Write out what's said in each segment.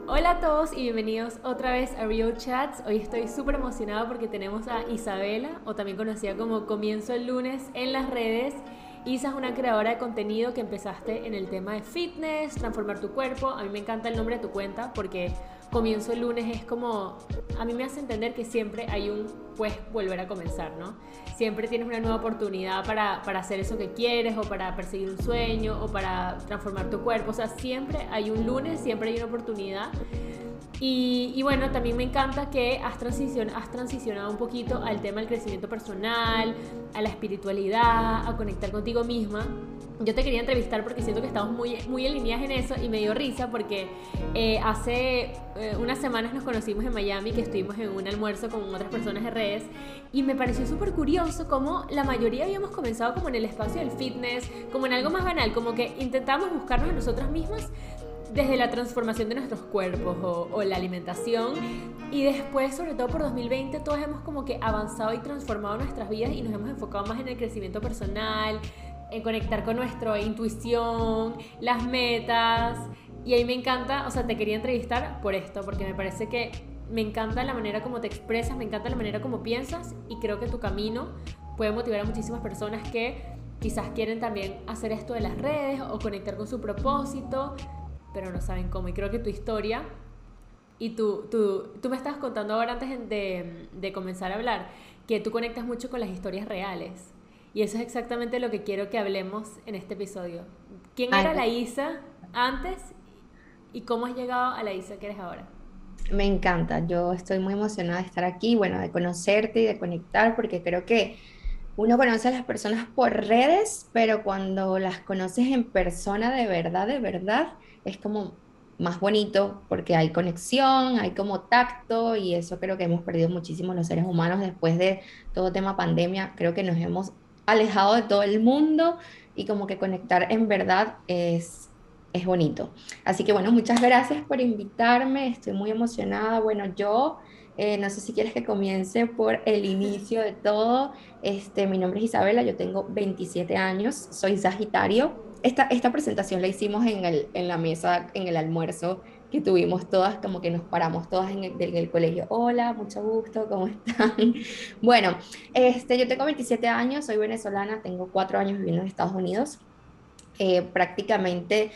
Hola a todos y bienvenidos otra vez a Real Chats. Hoy estoy súper emocionada porque tenemos a Isabela, o también conocida como Comienzo el Lunes en las redes. Isa es una creadora de contenido que empezaste en el tema de fitness, transformar tu cuerpo. A mí me encanta el nombre de tu cuenta porque Comienzo el Lunes es como... A mí me hace entender que siempre hay un puedes volver a comenzar, ¿no? Siempre tienes una nueva oportunidad para hacer eso que quieres, o para perseguir un sueño, o para transformar tu cuerpo. O sea, siempre hay un lunes, siempre hay una oportunidad. Y bueno, también me encanta que has transicionado un poquito al tema del crecimiento personal, a la espiritualidad, a conectar contigo misma. Yo te quería entrevistar porque siento que estamos muy alineadas en eso, y me dio risa porque hace unas semanas nos conocimos en Miami, que estuvimos en un almuerzo con otras personas de redes, y me pareció súper curioso cómo la mayoría habíamos comenzado como en el espacio del fitness, como en algo más banal, como que intentábamos buscarnos a nosotras mismas desde la transformación de nuestros cuerpos o la alimentación, y después, sobre todo por 2020, todos hemos como que avanzado y transformado nuestras vidas y nos hemos enfocado más en el crecimiento personal, en conectar con nuestra intuición, las metas. Y ahí me encanta, o sea, te quería entrevistar por esto, porque me parece que me encanta la manera como te expresas, me encanta la manera como piensas, y creo que tu camino puede motivar a muchísimas personas que quizás quieren también hacer esto de las redes o conectar con su propósito, pero no saben cómo. Y creo que tu historia, y tú me estabas contando ahora antes de comenzar a hablar, que tú conectas mucho con las historias reales. Y eso es exactamente lo que quiero que hablemos en este episodio. ¿Quién Ay, era la Isa antes y cómo has llegado a la Isa que eres ahora? me encanta, yo estoy muy emocionada de estar aquí, bueno, de conocerte y de conectar, porque creo que uno conoce a las personas por redes, pero cuando las conoces en persona de verdad, es como más bonito porque hay conexión, hay como tacto, y eso creo que hemos perdido muchísimo los seres humanos después de todo tema pandemia. Creo que nos hemos alejado de todo el mundo, y como que conectar en verdad es bonito. Así que bueno, muchas gracias por invitarme, estoy muy emocionada. Bueno, yo no sé si quieres que comience por el inicio de todo. Mi nombre es Isabela, yo tengo 27 años, soy Sagitario. Esta presentación la hicimos en la mesa, en el almuerzo que tuvimos todas, como que nos paramos todas en el colegio. Hola, mucho gusto, ¿cómo están? Bueno, yo tengo 27 años, soy venezolana, tengo 4 años viviendo en Estados Unidos. Prácticamente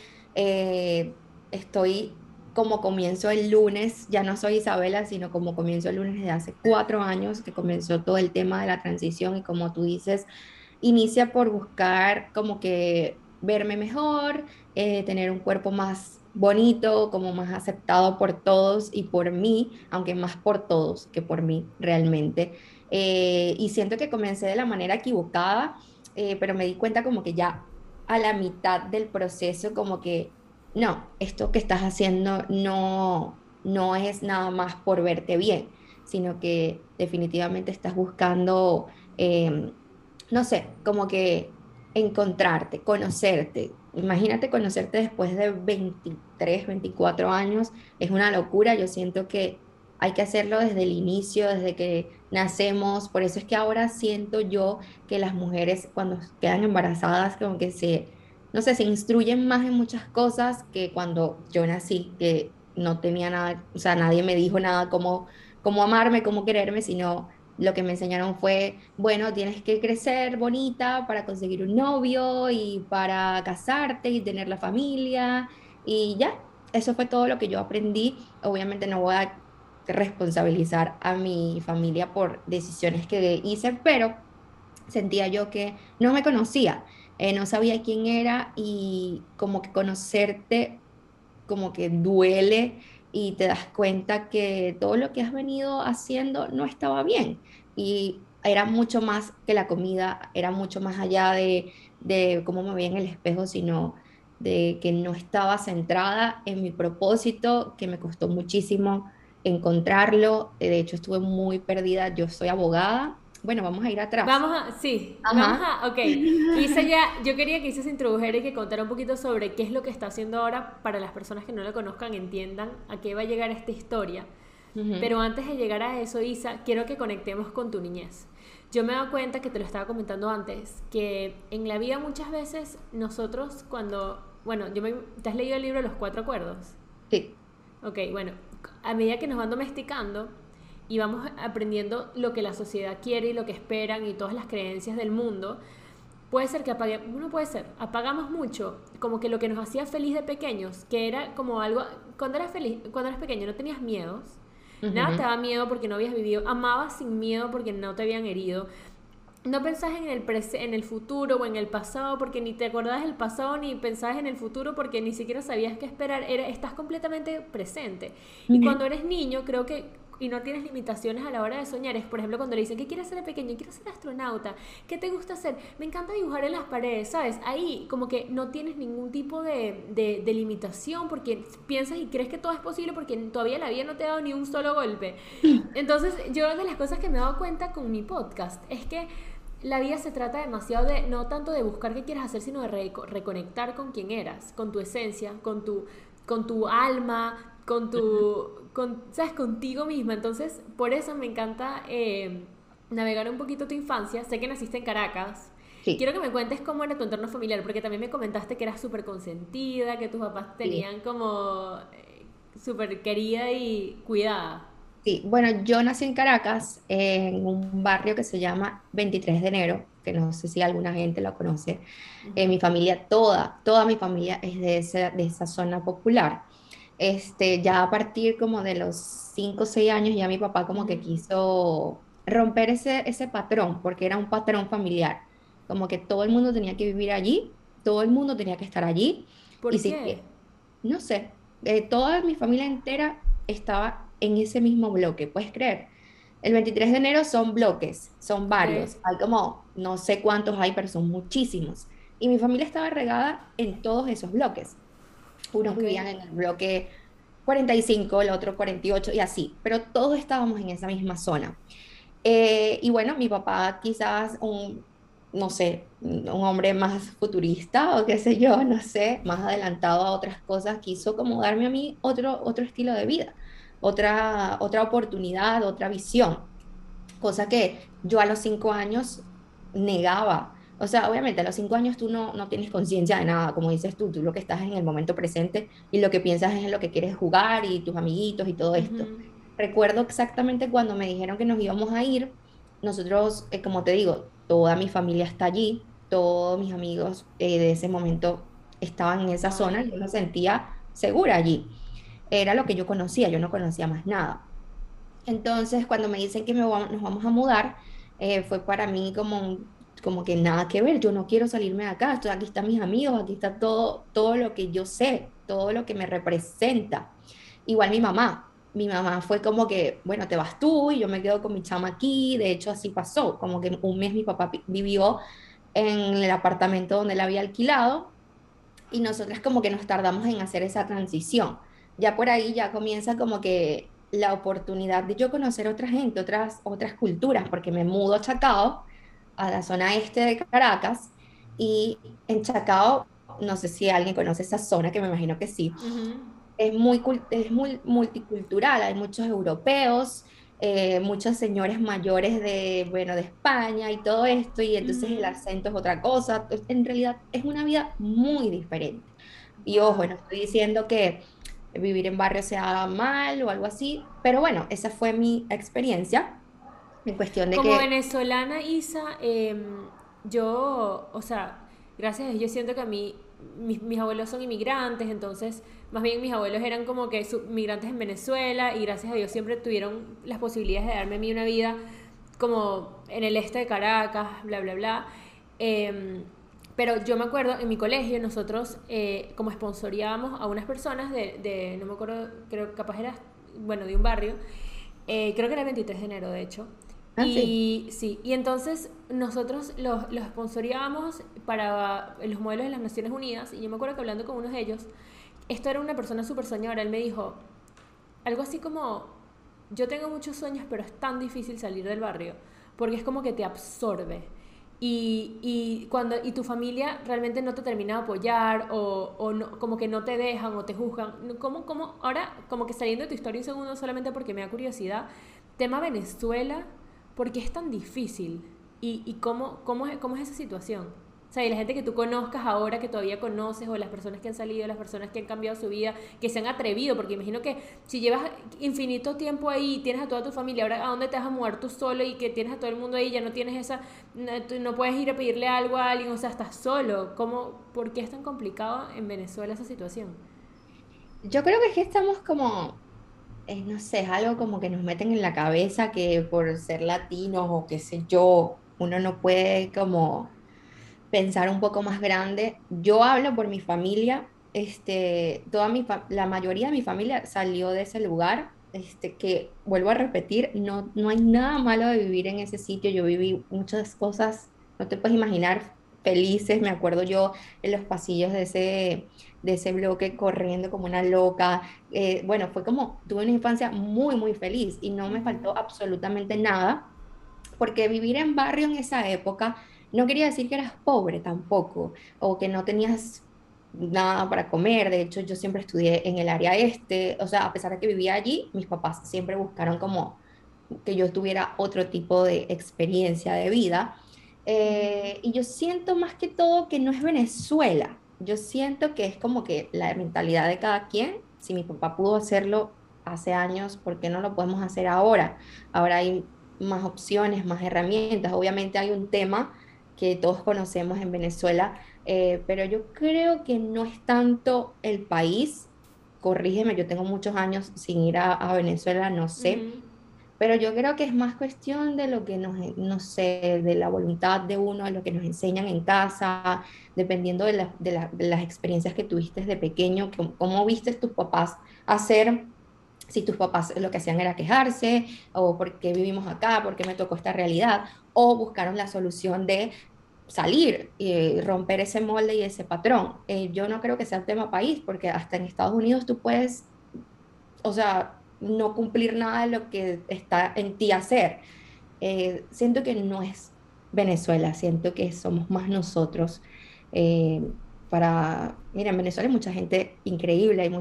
estoy como comienzo el lunes, ya no soy Isabela, sino como comienzo el lunes desde hace 4 años que comenzó todo el tema de la transición, y como tú dices, inicia por buscar como que verme mejor, tener un cuerpo más bonito, como más aceptado por todos y por mí, aunque más por todos que por mí realmente. Y siento que comencé de la manera equivocada, pero me di cuenta como que ya a la mitad del proceso, como que no, esto que estás haciendo no es nada más por verte bien, sino que definitivamente estás buscando, no sé, como que encontrarte, conocerte. Imagínate conocerte después de 23 24 años, es una locura. Yo siento que hay que hacerlo desde el inicio, desde que nacemos. Por eso es que ahora siento yo que las mujeres cuando quedan embarazadas como que no sé, se instruyen más en muchas cosas que cuando yo nací, que no tenía nada, o sea, nadie me dijo nada cómo amarme, cómo quererme, sino lo que me enseñaron fue, bueno, tienes que crecer bonita para conseguir un novio y para casarte y tener la familia, y ya, eso fue todo lo que yo aprendí. Obviamente no voy a responsabilizar a mi familia por decisiones que hice, pero sentía yo que no me conocía, no sabía quién era, y como que conocerte como que duele, y te das cuenta que todo lo que has venido haciendo no estaba bien, y era mucho más que la comida, era mucho más allá de cómo me veía en el espejo, sino de que no estaba centrada en mi propósito, que me costó muchísimo encontrarlo. De hecho, estuve muy perdida. Yo soy abogada. Bueno, vamos a ir atrás. Ajá. Ok. Isa ya, yo quería que Isa se introdujera y que contara un poquito sobre qué es lo que está haciendo ahora para las personas que no la conozcan, entiendan a qué va a llegar esta historia. Ujú. Pero antes de llegar a eso, Isa, quiero que conectemos con tu niñez. Yo me he dado cuenta, que te lo estaba comentando antes, que en la vida muchas veces nosotros cuando... Bueno, ¿te has leído el libro Los Cuatro Acuerdos? Sí. Ok, bueno, a medida que nos van domesticando y vamos aprendiendo lo que la sociedad quiere y lo que esperan y todas las creencias del mundo, puede ser que apagamos mucho, como que lo que nos hacía feliz de pequeños, que era como algo, cuando eras pequeño no tenías miedos, nada te Ujú. daba miedo porque no habías vivido, amabas sin miedo porque no te habían herido, no pensabas en el futuro o en el pasado porque ni te acordabas del pasado ni pensabas en el futuro porque ni siquiera sabías qué esperar. Estás completamente presente. Y cuando Ujú. eres niño, creo que y no tienes limitaciones a la hora de soñar. Es, por ejemplo, cuando le dicen, ¿qué quieres ser de pequeño? Quiero ser astronauta. ¿Qué te gusta hacer? Me encanta dibujar en las paredes, ¿sabes? Ahí como que no tienes ningún tipo de limitación porque piensas y crees que todo es posible porque todavía la vida no te ha dado ni un solo golpe. Entonces, yo de las cosas que me he dado cuenta con mi podcast es que la vida se trata demasiado de, no tanto de buscar qué quieres hacer, sino de reconectar con quién eras, con tu esencia, con tu alma, ¿sabes? Contigo misma. Entonces, por eso me encanta navegar un poquito tu infancia. Sé que naciste en Caracas. Sí, Quiero que me cuentes cómo era tu entorno familiar, porque también me comentaste que eras súper consentida, que tus papás sí. tenían como súper querida y cuidada. Sí, bueno, yo nací en Caracas, en un barrio que se llama 23 de enero, que no sé si alguna gente lo conoce. Mi familia, toda mi familia es de esa zona popular. Ya a partir como de los 5 o 6 años, ya mi papá como que Ujú. quiso romper ese patrón, porque era un patrón familiar, como que todo el mundo tenía que vivir allí, todo el mundo tenía que estar allí, y ¿Por si qué? que, no sé, toda mi familia entera estaba en ese mismo bloque, ¿puedes creer? El 23 de enero son bloques, son Ok. varios, hay como, no sé cuántos hay, pero son muchísimos. Y mi familia estaba regada en todos esos bloques. Unos Ok. vivían en el bloque 45, el otro 48 y así, pero todos estábamos en esa misma zona. Y bueno, mi papá quizás no sé, un hombre más futurista o qué sé yo, no sé, más adelantado a otras cosas, quiso como darme a mí otro estilo de vida, otra oportunidad, otra visión, cosa que yo a los 5 años negaba. O sea, obviamente a los 5 años tú no tienes conciencia de nada, como dices tú lo que estás en el momento presente y lo que piensas es en lo que quieres jugar y tus amiguitos y todo esto. Ujú. Recuerdo exactamente cuando me dijeron que nos íbamos a ir, nosotros, como te digo, toda mi familia está allí, todos mis amigos de ese momento estaban en esa zona, yo Ay. me sentía segura allí. Era lo que yo conocía, yo no conocía más nada. Entonces, cuando me dicen que nos vamos a mudar, fue para mí como que nada que ver, yo no quiero salirme de acá, aquí están mis amigos, aquí está todo lo que yo sé, todo lo que me representa. Igual mi mamá fue como que, bueno, te vas tú y yo me quedo con mi chama aquí, de hecho así pasó, como que un mes mi papá vivió en el apartamento donde él había alquilado y nosotras como que nos tardamos en hacer esa transición. Ya por ahí ya comienza como que la oportunidad de yo conocer otra gente, otras culturas, porque me mudo a Chacao, a la zona este de Caracas, y en Chacao, no sé si alguien conoce esa zona, que me imagino que sí, Ujú. es muy multicultural, hay muchos europeos, muchos señores mayores bueno, de España y todo esto, y entonces el Ujú. acento es otra cosa. En realidad es una vida muy diferente. Y ojo, no Wow. estoy diciendo que vivir en barrio sea mal o algo así, pero bueno, esa fue mi experiencia en cuestión de Como que, venezolana, Isa, yo, o sea, gracias a Dios, yo siento que a mí, mis abuelos son inmigrantes, entonces, más bien mis abuelos eran como que migrantes en Venezuela y gracias a Dios siempre tuvieron las posibilidades de darme a mí una vida como en el este de Caracas, bla, bla, bla. Em, pero yo me acuerdo, en mi colegio nosotros como sponsoreábamos a unas personas no me acuerdo, creo capaz era, bueno, de un barrio, creo que era el 23 de enero de hecho. ah, sí, Y sí, y entonces nosotros los sponsoreábamos para los modelos de las Naciones Unidas y yo me acuerdo que hablando con unos de ellos, esto era una persona súper soñadora, él me dijo algo así como, yo tengo muchos sueños pero es tan difícil salir del barrio porque es como que te absorbe y tu familia realmente no te termina de apoyar o no, como que no te dejan o te juzgan. Ahora, como que saliendo de tu historia un segundo solamente porque me da curiosidad, tema Venezuela, ¿por qué es tan difícil? ¿Y cómo es esa situación? sea, y la gente que tú conozcas ahora, que todavía conoces, o las personas que han salido, las personas que han cambiado su vida, que se han atrevido, porque imagino que si llevas infinito tiempo ahí, tienes a toda tu familia, ahora ¿a dónde te vas a mudar tú solo y que tienes a todo el mundo ahí, ya no tienes esa, no puedes ir a pedirle algo a alguien, o sea, estás solo? ¿Por qué es tan complicado en Venezuela esa situación? Yo creo que es que estamos como, no sé, es algo como que nos meten en la cabeza que por ser latinos o qué sé yo, uno no puede como pensar un poco más grande. Yo hablo por mi familia, la mayoría de mi familia salió de ese lugar, que vuelvo a repetir, no hay nada malo de vivir en ese sitio. Yo viví muchas cosas, no te puedes imaginar, felices. Me acuerdo yo en los pasillos de ese bloque corriendo como una loca. Bueno, fue como, tuve una infancia muy, muy feliz y no me faltó absolutamente nada, porque vivir en barrio en esa época no quería decir que eras pobre tampoco, o que no tenías nada para comer. De hecho, yo siempre estudié en el área este, o sea, a pesar de que vivía allí, mis papás siempre buscaron como que yo tuviera otro tipo de experiencia de vida. Y yo siento más que todo que no es Venezuela. Yo siento que es como que la mentalidad de cada quien. Si mi papá pudo hacerlo hace años, ¿por qué no lo podemos hacer ahora? Ahora hay más opciones, más herramientas. Obviamente hay un tema que todos conocemos en Venezuela, pero yo creo que no es tanto el país. Corrígeme, yo tengo muchos años sin ir a Venezuela, no sé, Ujú. pero yo creo que es más cuestión de lo que no sé, de la voluntad de uno, de lo que nos enseñan en casa, dependiendo de las experiencias que tuviste de pequeño, cómo viste tus papás hacer, si tus papás lo que hacían era quejarse, o por qué vivimos acá, por qué me tocó esta realidad, o buscaron la solución de salir y romper ese molde y ese patrón. Yo no creo que sea un tema país, porque hasta en Estados Unidos tú puedes, o sea, no cumplir nada de lo que está en ti hacer. Siento que no es Venezuela, siento que somos más nosotros. eh, Mira, en Venezuela hay mucha gente increíble, hay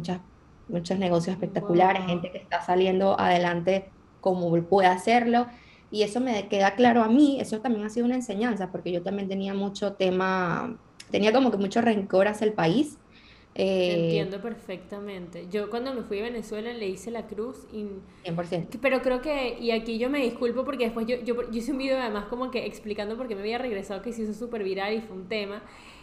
muchos negocios espectaculares, Wow. gente que está saliendo adelante como puede hacerlo. Y eso me queda claro a mí, eso también ha sido una enseñanza, porque yo también tenía mucho tema, tenía como que mucho rencor hacia el país. Te eh, entiendo perfectamente. Yo cuando me fui a Venezuela le hice la cruz, 100%. pero creo que, y aquí yo me disculpo porque después yo hice un video además como que explicando por qué me había regresado, que se hizo súper viral y fue un tema.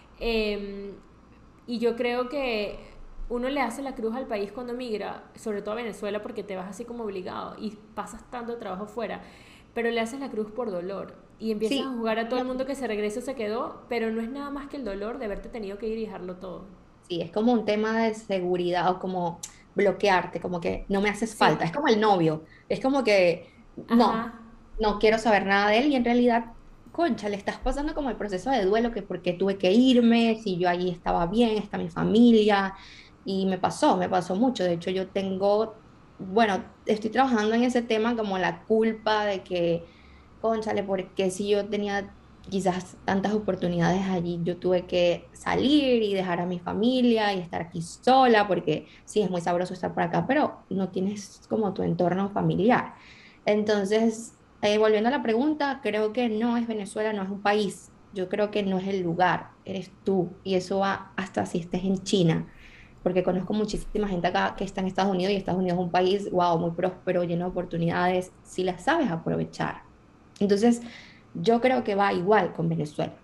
Eh, y yo creo que uno le hace la cruz al país cuando migra, sobre todo a Venezuela, porque te vas así como obligado y pasas tanto trabajo fuera, pero le haces la cruz por dolor y empiezas a Sí, jugar a todo el mundo que se regrese o se quedó, pero no es nada más que el dolor de haberte tenido que ir y dejarlo todo. sí, es como un tema de seguridad o como bloquearte, como que no me haces falta. Sí, Es como el novio, es como que no, ajá. no quiero saber nada de él y en realidad, concha, le estás pasando como el proceso de duelo, que porque tuve que irme, si yo allí estaba bien, está mi familia, y me pasó mucho. De hecho, yo tengo, bueno, estoy trabajando en ese tema como la culpa de que, cónchale, porque si yo tenía quizás tantas oportunidades allí, yo tuve que salir y dejar a mi familia y estar aquí sola, porque sí, es muy sabroso estar por acá, pero no tienes como tu entorno familiar. Entonces, volviendo a la pregunta, creo que no es Venezuela, no es un país. Yo creo que no es el lugar, eres tú. Y eso va hasta si estés en China, porque conozco muchísima gente acá que está en Estados Unidos y Estados Unidos es un país, wow, muy próspero, lleno de oportunidades, si las sabes aprovechar. Entonces, yo creo que va igual con Venezuela,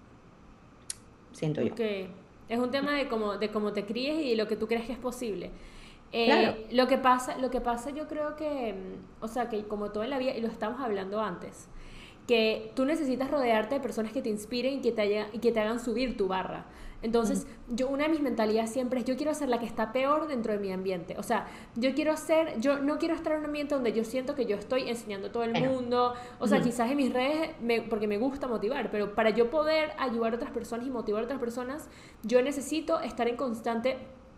siento yo. Ok. Es un tema de cómo te críes y lo que tú crees que es posible. Claro, Lo que pasa yo creo que, o sea, que como todo en la vida, y lo estamos hablando antes, que tú necesitas rodearte de personas que te inspiren y que te hagan subir tu barra. ujú, Entonces, una de mis mentalidades siempre es, yo quiero ser la que está peor dentro de mi ambiente. O sea, yo no quiero estar en un ambiente donde yo siento que yo estoy enseñando a todo el bueno, mundo. O sea, ujú, quizás en mis redes, porque me gusta motivar, pero para yo poder ayudar a otras personas y motivar a otras personas, yo necesito estar en constante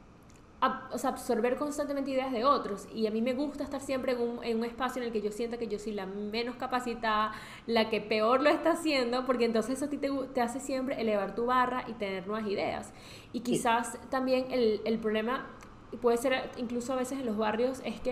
o sea, absorber constantemente ideas de otros. Y a mí me gusta estar siempre en un espacio en el que yo sienta que yo soy la menos capacitada, la que peor lo está haciendo, porque entonces eso a ti te hace siempre elevar tu barra y tener nuevas ideas. Y sí, quizás también el problema puede ser incluso a veces en los barrios es que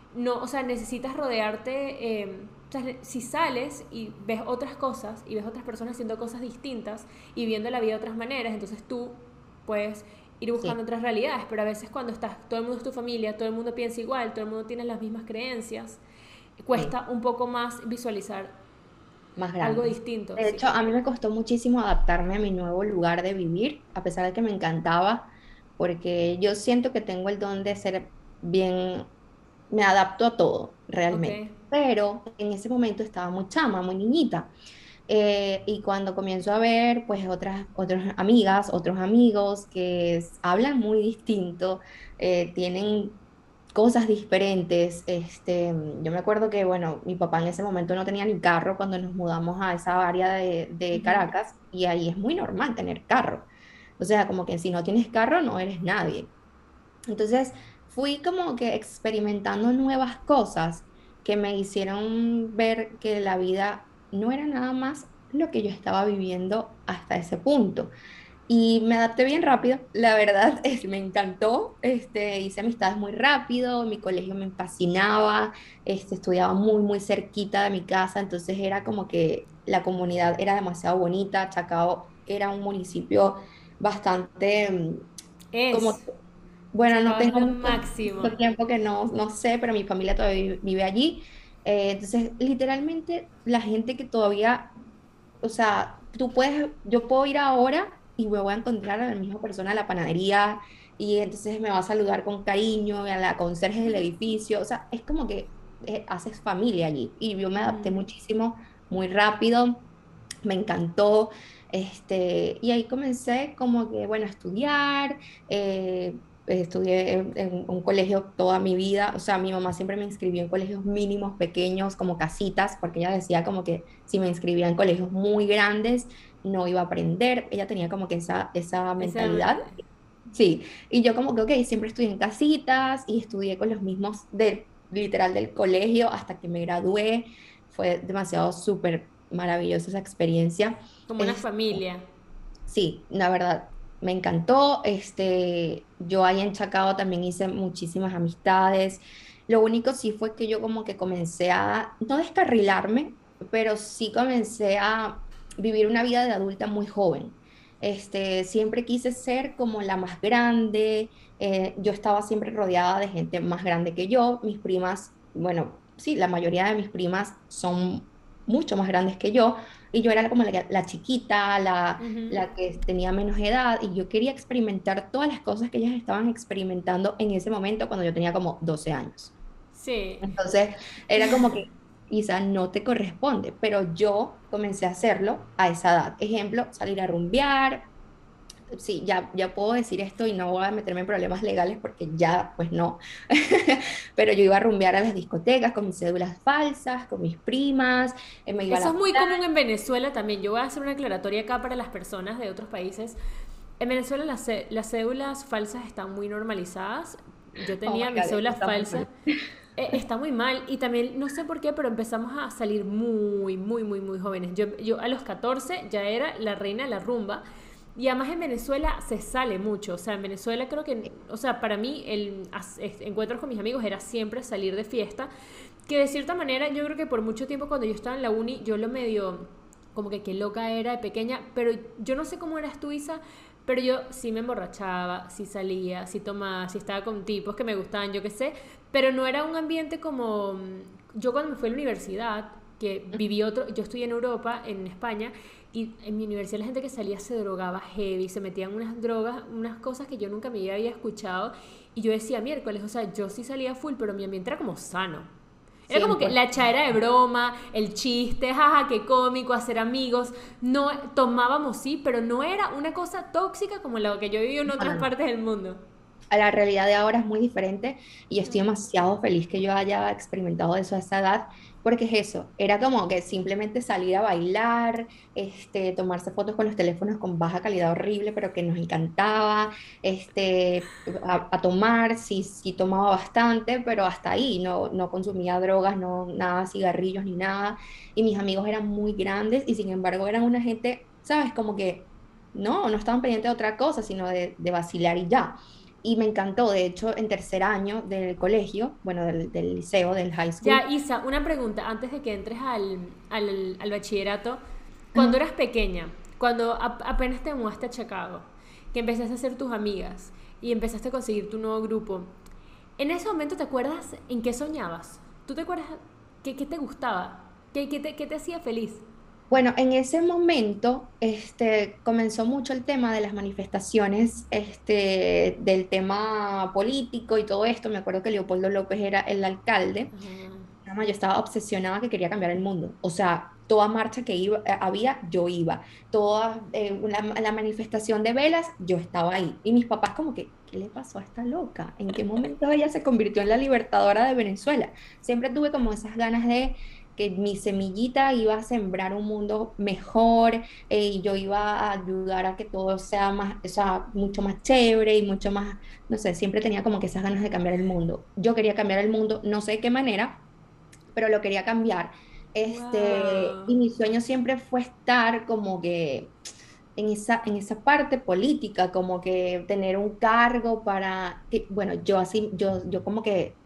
no, o sea, necesitas rodearte, o sea, si sales y ves otras cosas y ves otras personas haciendo cosas distintas y viendo la vida de otras maneras, entonces tú puedes ir Sí, buscando otras realidades, pero a veces cuando estás, todo el mundo es tu familia, todo el mundo piensa igual, todo el mundo tiene las mismas creencias, sí, cuesta un poco más visualizar más algo grandes. distinto, De sí. hecho, a mí me costó muchísimo adaptarme a mi nuevo lugar de vivir, a pesar de que me encantaba, porque yo siento que tengo el don de ser bien, me adapto a todo Ok. realmente. Pero en ese momento estaba muy chama, muy niñita. Y cuando comienzo a ver, pues, otras amigas, otros amigos que hablan muy distinto, tienen cosas diferentes. Yo me acuerdo que, bueno, mi papá en ese momento no tenía ni carro cuando nos mudamos a esa área de Ujú. Caracas, y ahí es muy normal tener carro. O sea, como que si no tienes carro, no eres nadie. Entonces, fui como que experimentando nuevas cosas que me hicieron ver que la vida no era nada más lo que yo estaba viviendo hasta ese punto. Y me adapté bien rápido, la verdad, me encantó. Hice amistades muy rápido, mi colegio me fascinaba, estudiaba muy, muy cerquita de mi casa, entonces era como que la comunidad era demasiado bonita. Chacao era un municipio bastante, como, Es. bueno, no Chacao es tengo lo máximo. mucho tiempo que no sé, pero mi familia todavía vive allí. Entonces, literalmente, la gente que todavía, o sea, yo puedo ir ahora y me voy a encontrar a la misma persona en la panadería, y entonces me va a saludar con cariño, y a la conserje del edificio. O sea, es como que haces familia allí. Y yo me adapté Ujú. muchísimo, muy rápido, me encantó. Y ahí comencé como que, bueno, a estudiar. Estudié en un colegio toda mi vida. O sea, mi mamá siempre me inscribió en colegios mínimos, pequeños, como casitas, porque ella decía como que si me inscribía en colegios muy grandes, no iba a aprender. Ella tenía como que esa Ese, mentalidad. Sí, y yo como que, ok, siempre estudié en casitas y estudié con los mismos literal del colegio hasta que me gradué. Fue demasiado súper maravillosa esa experiencia. como una Es, familia. sí, la verdad, me encantó. Yo ahí en Chacao también hice muchísimas amistades. Lo único sí fue que yo como que comencé a, no descarrilarme, pero sí comencé a vivir una vida de adulta muy joven. Siempre quise ser como la más grande. Yo estaba siempre rodeada de gente más grande que yo. Mis primas, bueno, sí, la mayoría de mis primas son mucho más grandes que yo, y yo era como la chiquita, Ujú. la que tenía menos edad, y yo quería experimentar todas las cosas que ellas estaban experimentando en ese momento cuando yo tenía como 12 años. Sí. Entonces, era como que quizá no te corresponde, pero yo comencé a hacerlo a esa edad. Ejemplo, salir a rumbear. Sí, ya puedo decir esto y no voy a meterme en problemas legales porque ya, pues no. Pero yo iba a rumbear a las discotecas con mis cédulas falsas, con mis primas, me iba a Eso es la muy playa. común en Venezuela también. Yo voy a hacer una aclaratoria acá para las personas de otros países. En Venezuela las cédulas falsas están muy normalizadas. Yo Oh tenía my mi God, eso cédula está muy falsa. mal. Está muy mal y también no sé por qué, pero empezamos a salir muy, muy, muy, muy jóvenes. Yo a los 14 ya era la reina de la rumba y además en Venezuela se sale mucho. O sea, en Venezuela creo que, o sea, para mí encuentros con mis amigos era siempre salir de fiesta, que de cierta manera yo creo que por mucho tiempo cuando yo estaba en la uni yo lo medio como que qué loca era de pequeña, pero yo no sé cómo eras tú, Isa, pero yo sí me emborrachaba, sí salía, sí tomaba, sí estaba con tipos que me gustaban, yo qué sé, pero no era un ambiente como yo cuando me fui a la universidad, que viví otro, yo estudié en Europa, en España, y en mi universidad la gente que salía se drogaba heavy, se metían unas drogas, unas cosas que yo nunca me había escuchado, y yo decía miércoles, o sea, yo sí salía full, pero mi ambiente era como sano. Era como que 100%. la chaera de broma, el chiste, jaja, qué cómico, hacer amigos. No tomábamos sí, pero no era una cosa tóxica como la que yo viví en No, otras no, no. partes del mundo. A la realidad de ahora es muy diferente, y estoy demasiado feliz que yo haya experimentado eso a esa edad, porque es eso, era como que simplemente salir a bailar, tomarse fotos con los teléfonos con baja calidad horrible, pero que nos encantaba, a tomar, sí, sí tomaba bastante, pero hasta ahí, no consumía drogas, no, nada, cigarrillos ni nada, y mis amigos eran muy grandes y sin embargo eran una gente, ¿sabes? Como que no estaban pendientes de otra cosa, sino de vacilar y ya. y me encantó. De hecho, en tercer año del colegio, bueno, del liceo, del high school. Ya, Isa, una pregunta antes de que entres al bachillerato. Cuando Ajá. eras pequeña, cuando apenas te mudaste a Chicago, que empezaste a hacer tus amigas y empezaste a conseguir tu nuevo grupo, en ese momento te acuerdas en qué soñabas. ¿Tú te acuerdas qué te gustaba? ¿Qué te hacía feliz? Bueno, en ese momento comenzó mucho el tema de las manifestaciones, del tema político y todo esto. Me acuerdo que Leopoldo López era el alcalde. Ajá. Chama, yo estaba obsesionada que quería cambiar el mundo. O sea, toda marcha que había, yo iba. Toda la manifestación de velas, yo estaba ahí. Y mis papás como que, ¿qué le pasó a esta loca? ¿En qué momento ella se convirtió en la libertadora de Venezuela? Siempre tuve como esas ganas de que mi semillita iba a sembrar un mundo mejor, y yo iba a ayudar a que todo sea más, o sea, mucho más chévere y mucho más, no sé, siempre tenía como que esas ganas de cambiar el mundo. Yo quería cambiar el mundo, no sé de qué manera, pero lo quería cambiar. Y Wow. mi sueño siempre fue estar como que en esa parte política, como que tener un cargo para, bueno, yo así, yo como que,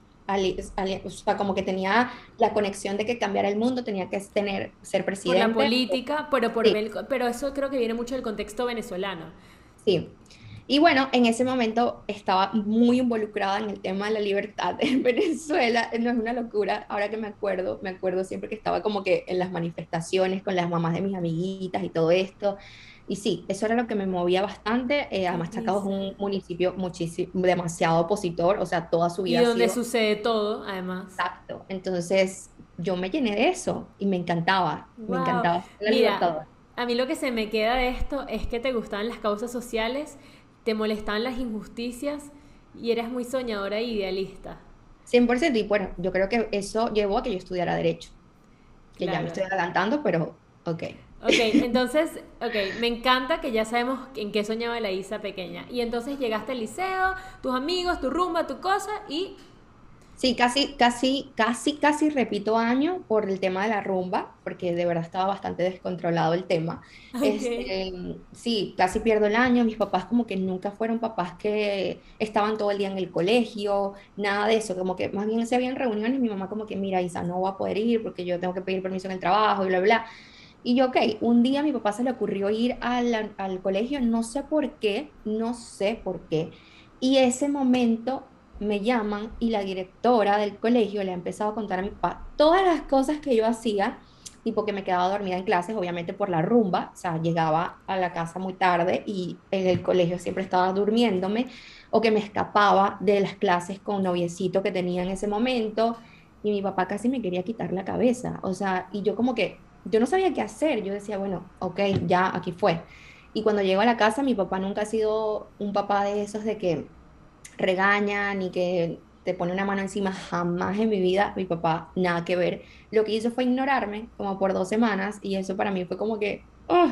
o sea, como que tenía la conexión de que cambiar el mundo tenía que ser Por la presidente. política, pero Sí, pero eso creo que viene mucho del contexto venezolano. sí. Y bueno, en ese momento estaba muy involucrada en el tema de la libertad en Venezuela. No es una locura, ahora que me acuerdo siempre que estaba como que en las manifestaciones con las mamás de mis amiguitas y todo esto. Y sí, eso era lo que me movía bastante. Qué Además, Chacao es risa. un municipio muchísimo, demasiado opositor, o sea, toda su Y vida ha donde sido sucede todo, además. exacto. Entonces, yo me llené de eso y me Wow. encantaba ser la Mira, libertadora. a mí lo que se me queda de esto es que te gustaban las causas sociales, te molestaban las injusticias y eras muy soñadora e idealista. 100%. Y bueno, yo creo que eso llevó a que yo estudiara Derecho, que ya me Claro. estoy adelantando, pero ok. Ok, entonces, ok, me encanta que ya sabemos en qué soñaba la Isa pequeña. Y entonces llegaste al liceo, tus amigos, tu rumba, tu cosa y... Sí, casi repito año por el tema de la rumba, porque de verdad estaba bastante descontrolado el tema. Ok. Sí, casi pierdo el año. Mis papás como que nunca fueron papás que estaban todo el día en el colegio, nada de eso, como que más bien se habían reuniones. Mi mamá como que, mira, Isa, no va a poder ir porque yo tengo que pedir permiso en el trabajo y bla, bla, bla. Y yo, ok, un día a mi papá se le ocurrió ir al colegio, no sé por qué, no sé por qué. Y ese momento me llaman y la directora del colegio le ha empezado a contar a mi papá todas las cosas que yo hacía, tipo que me quedaba dormida en clases, obviamente por la rumba, o sea, llegaba a la casa muy tarde y en el colegio siempre estaba durmiéndome, o que me escapaba de las clases con un noviecito que tenía en ese momento, y mi papá casi me quería quitar la cabeza, o sea, y yo como que, yo no sabía qué hacer, yo decía, bueno, ok, ya, aquí fue. Y cuando llego a la casa, mi papá nunca ha sido un papá de esos de que regaña ni que te pone una mano encima, jamás en mi vida, mi papá, nada que ver. Lo que hizo fue ignorarme como por 2 semanas y eso para mí fue como que,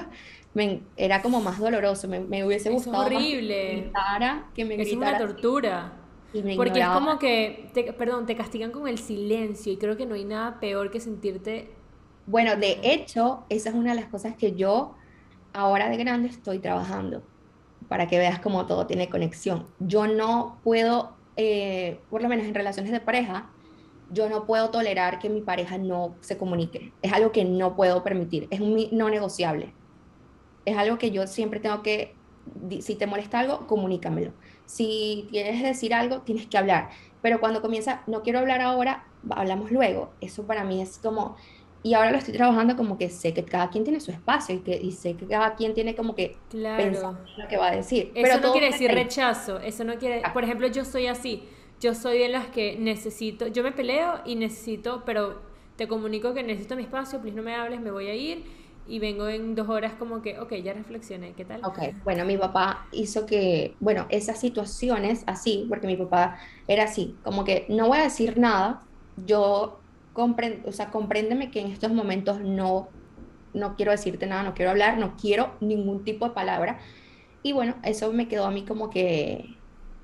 era como más doloroso, me hubiese Eso es gustado más horrible. que me Eso es una gritara así tortura. y me Porque es ignoraba. como que, perdón, te castigan con el silencio y creo que no hay nada peor que sentirte... Bueno, de No. hecho, esa es una de las cosas que yo ahora de grande estoy trabajando para que veas cómo todo tiene conexión. Yo no puedo, por lo menos en relaciones de pareja, yo no puedo tolerar que mi pareja no se comunique. Es algo que no puedo permitir. Es un no negociable. Es algo que yo siempre tengo que, si te molesta algo, comunícamelo. Si quieres decir algo, tienes que hablar. Pero cuando comienza, no quiero hablar ahora, hablamos luego. Eso para mí es como, y ahora lo estoy trabajando como que sé que cada quien tiene su espacio y sé que cada quien tiene como que pensar Claro. en lo que va a decir. Eso Pero no todo quiere viene decir de ahí. rechazo, eso no quiere, Ah, por ejemplo, yo soy así, yo soy de las que necesito, yo me peleo y necesito, pero te comunico que necesito mi espacio, please no me hables, me voy a ir y vengo en 2 horas como que, ok, ya reflexioné, ¿qué tal? ok, bueno, mi papá hizo que, bueno, esas situaciones así, porque mi papá era así, como que no voy a decir nada, yo comprendo, o sea, compréndeme que en estos momentos no quiero decirte nada, no quiero hablar, no quiero ningún tipo de palabra. Y bueno, eso me quedó a mí como que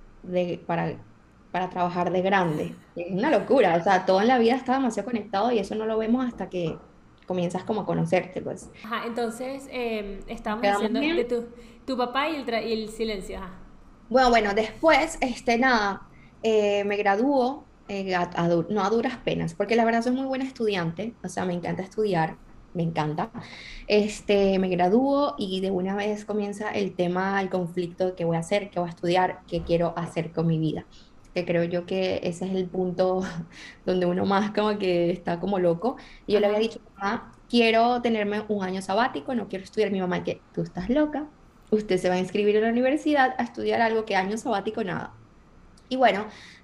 para trabajar de grande. Es una locura, o sea, todo en la vida está demasiado conectado y eso no lo vemos hasta que comienzas como a conocerte, pues. Ajá, entonces ¿Nos estábamos quedamos diciendo de bien? tu papá y y el silencio, ajá. Bueno, después, nada, me graduó, no a duras penas, porque la verdad soy muy buena estudiante, o sea, me encanta estudiar, me encanta. Me graduó y de una vez comienza el tema, el conflicto de qué voy a hacer, qué voy a estudiar, qué quiero hacer con mi vida. Que creo yo que ese es el punto donde uno más como que está como loco. Y yo le había Ajá. dicho, mamá, quiero tenerme un año sabático, no quiero estudiar. Mi mamá, que tú estás loca, usted se va a inscribir en la universidad a estudiar algo que año sabático nada. Y bueno,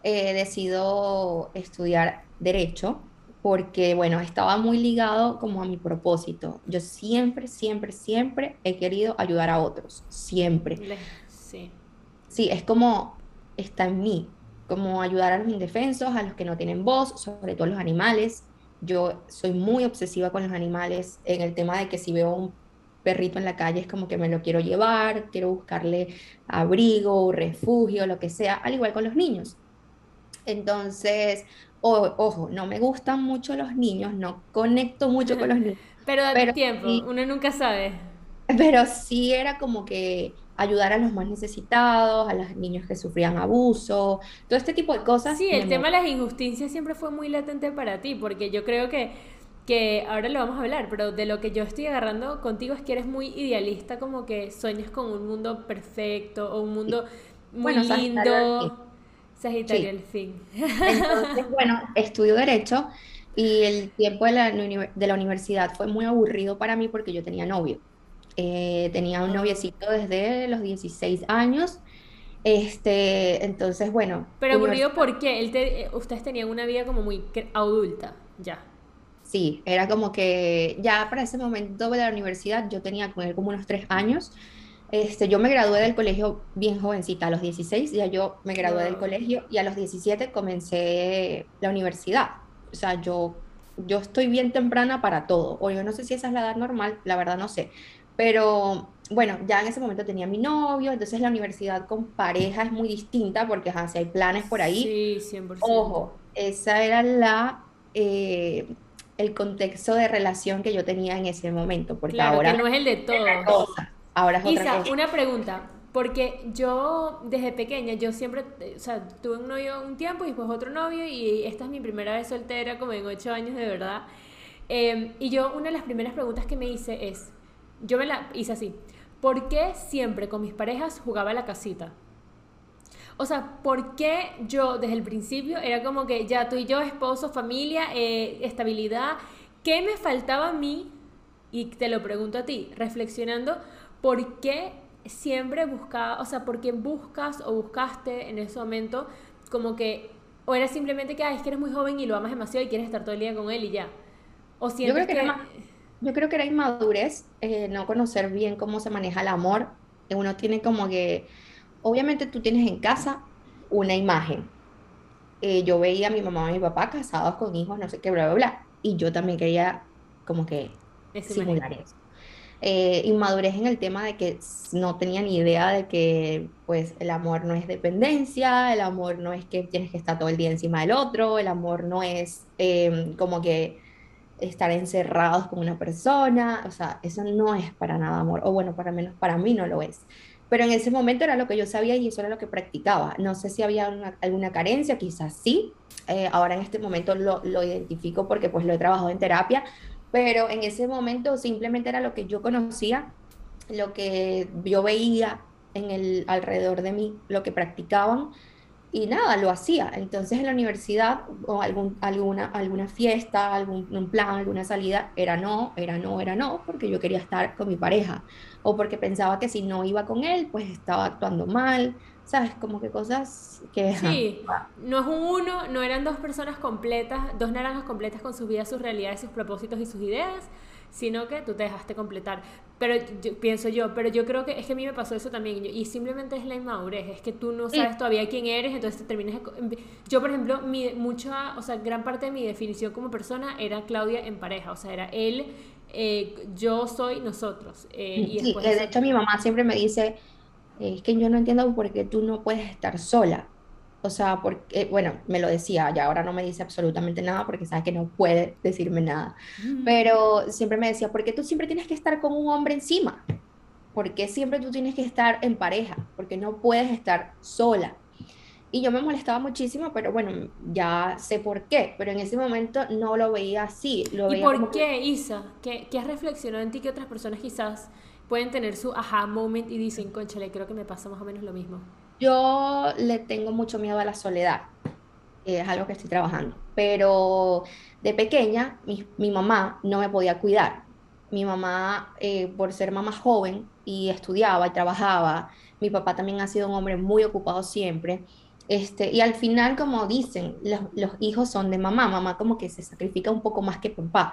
decido estudiar derecho porque, bueno, estaba muy ligado como a mi propósito. Yo siempre, siempre, siempre he querido ayudar a otros, siempre. Sí. Sí, es como está en mí, como ayudar a los indefensos, a los que no tienen voz, sobre todo los animales. Yo soy muy obsesiva con los animales en el tema de que si veo un perrito en la calle es como que me lo quiero llevar, quiero buscarle abrigo, refugio, lo que sea, al igual con los niños. Entonces, ojo, no me gustan mucho los niños, no conecto mucho con los niños, Pero date pero tiempo, sí, uno nunca sabe. pero sí era como que ayudar a los más necesitados, a los niños que sufrían abuso, todo este tipo de cosas Sí, me el tema mueven. de las injusticias siempre fue muy latente para ti, porque yo creo que ahora lo vamos a hablar, pero de lo que yo estoy agarrando contigo es que eres muy idealista, como que sueñas con un mundo perfecto o un mundo muy Bueno, Sagitario al fin, lindo. Sagitario sí. al fin. Entonces, bueno, estudio Derecho y el tiempo de la universidad fue muy aburrido para mí porque yo tenía novio. Tenía un Ah, noviecito desde los 16 años. Entonces, bueno, pero aburrido universidad, porque ustedes tenían una vida como muy adulta, ya. sí, era como que ya para ese momento de la universidad yo tenía con él como unos 3 años. Yo me gradué del colegio bien jovencita, a los 16 ya yo me gradué del Wow. colegio y a los 17 comencé la universidad. O sea, yo estoy bien temprana para todo, o yo no sé si esa es la edad normal, la verdad no sé. Pero bueno, ya en ese momento tenía mi novio, entonces la universidad con pareja es muy distinta porque ajá, si hay planes por ahí. Sí, 100%. Ojo, esa era eh, el contexto de relación que yo tenía en ese momento, porque Claro, que ahora no es el de es otra todos. cosa, ahora es otra Isa, cosa. una pregunta, porque yo desde pequeña, yo siempre, o sea, tuve un novio un tiempo y después otro novio y esta es mi primera vez soltera, como en 8 años de verdad. Y yo una de las primeras preguntas que me hice es, yo me la hice así, ¿por qué siempre con mis parejas jugaba a la casita? O sea, ¿por qué yo desde el principio era como que ya tú y yo, esposo, familia, estabilidad? ¿Qué me faltaba a mí? Y te lo pregunto a ti, reflexionando, ¿por qué siempre buscaba, o sea, por qué buscas o buscaste en ese momento como que, o era simplemente que, ay, es que eres muy joven y lo amas demasiado y quieres estar todo el día con él y ya? ¿O Yo sientes creo que era que, más, yo creo que era inmadurez, no conocer bien cómo se maneja el amor. Uno tiene como que, obviamente tú tienes en casa una imagen. Yo veía a mi mamá y a mi papá casados con hijos, no sé qué, bla, bla, bla, y yo también quería como que esa imagen? simular eso. Inmadurez en el tema de que no tenía ni idea de que pues el amor no es dependencia, el amor no es que tienes que estar todo el día encima del otro, el amor no es como que estar encerrados con una persona, o sea, eso no es para nada amor, o bueno, para menos para mí no lo es. Pero en ese momento era lo que yo sabía y eso era lo que practicaba. No sé si había alguna carencia, quizás sí. Ahora en este momento lo identifico porque pues lo he trabajado en terapia, pero en ese momento simplemente era lo que yo conocía, lo que yo veía en el alrededor de mí, lo que practicaban y nada, lo hacía. Entonces en la universidad o alguna fiesta, algún un plan, alguna salida, era no, era no, era no, porque yo quería estar con mi pareja o porque pensaba que si no iba con él, pues estaba actuando mal, ¿sabes? Como que cosas que... ajá. Sí, no es un uno, no eran dos personas completas, dos naranjas completas con sus vidas, sus realidades, sus propósitos y sus ideas, sino que tú te dejaste completar. Pero pienso yo, pero yo creo que es que a mí me pasó eso también, y simplemente es la inmadurez, es que tú no Sí, sabes todavía quién eres, entonces te terminas... Yo, por ejemplo, o sea, gran parte de mi definición como persona era Claudia en pareja, o sea, era él, yo soy nosotros, y sí, después de eso... hecho mi mamá siempre me dice, es que yo no entiendo por qué tú no puedes estar sola. O sea, porque, bueno, me lo decía, ya ahora no me dice absolutamente nada porque sabe que no puede decirme nada. Pero siempre me decía, ¿por qué tú siempre tienes que estar con un hombre encima? ¿por qué siempre tú tienes que estar en pareja? Porque no puedes estar sola. Y yo me molestaba muchísimo, pero bueno, ya sé por qué, pero en ese momento no lo veía así, lo ¿Y veía como por que qué, Isa? ¿Qué has reflexionado en ti que otras personas quizás pueden tener su aha moment y dicen, cónchale, creo que me pasa más o menos lo mismo? yo le tengo mucho miedo a la soledad, es algo que estoy trabajando, pero de pequeña mi mamá no me podía cuidar. Mi mamá, por ser mamá joven y estudiaba y trabajaba, mi papá también ha sido un hombre muy ocupado siempre. Y al final, como dicen, los hijos son de mamá, mamá como que se sacrifica un poco más que papá.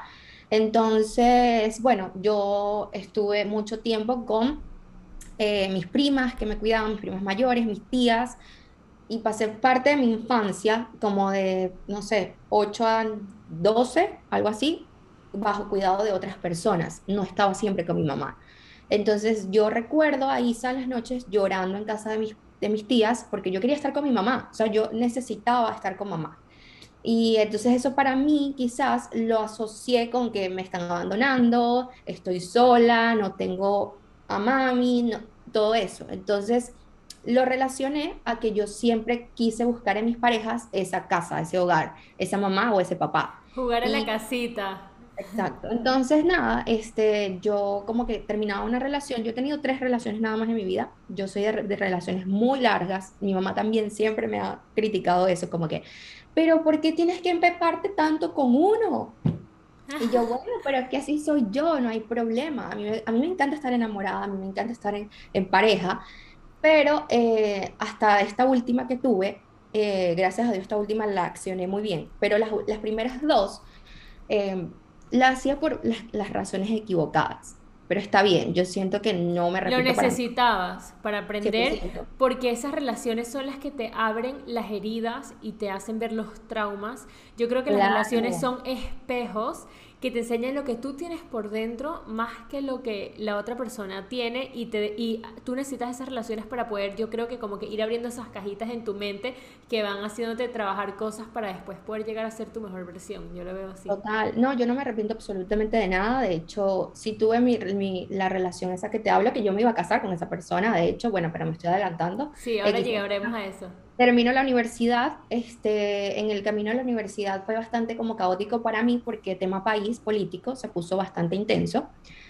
Entonces, bueno, yo estuve mucho tiempo con mis primas que me cuidaban, mis primas mayores, mis tías, y pasé parte de mi infancia, como de, no sé, 8 a 12 algo así, bajo cuidado de otras personas. No estaba siempre con mi mamá. Entonces yo recuerdo a Isa en las noches llorando en casa de mis tías porque yo quería estar con mi mamá, o sea, yo necesitaba estar con mamá. Y entonces eso para mí quizás lo asocié con que me están abandonando, estoy sola, no tengo a mami, todo eso. Entonces lo relacioné a que yo siempre quise buscar en mis parejas esa casa, ese hogar, esa mamá o ese papá. Jugar a la Y casita. exacto. Entonces, nada, yo como que terminaba una relación. Yo he tenido 3 relaciones nada más en mi vida. Yo soy de relaciones muy largas. Mi mamá también siempre me ha criticado eso, como que, pero ¿por qué tienes que empeparte tanto con uno? Y yo, bueno, pero es que así soy yo, no hay problema. A mí me encanta estar enamorada, a mí me encanta estar en pareja, pero hasta esta última que tuve, gracias a Dios, esta última la accioné muy bien. Pero las primeras dos eh, la hacía por las razones equivocadas, pero está bien, yo siento que no me Lo repito para mí, necesitabas para cien por aprender ciento porque esas relaciones son las que te abren las heridas y te hacen ver los traumas. Yo creo que las relaciones Claro. son espejos que te enseñan lo que tú tienes por dentro más que lo que la otra persona tiene y tú necesitas esas relaciones para poder, yo creo que como que ir abriendo esas cajitas en tu mente que van haciéndote trabajar cosas para después poder llegar a ser tu mejor versión. Yo lo veo así. Total, no, yo no me arrepiento absolutamente de nada. De hecho, sí tuve la relación esa que te hablo, que yo me iba a casar con esa persona. De hecho, bueno, pero me estoy adelantando. Sí, ahora X. llegaremos a eso. Termino la universidad. En el camino a la universidad fue bastante como caótico para mí porque tema país político se puso bastante intenso.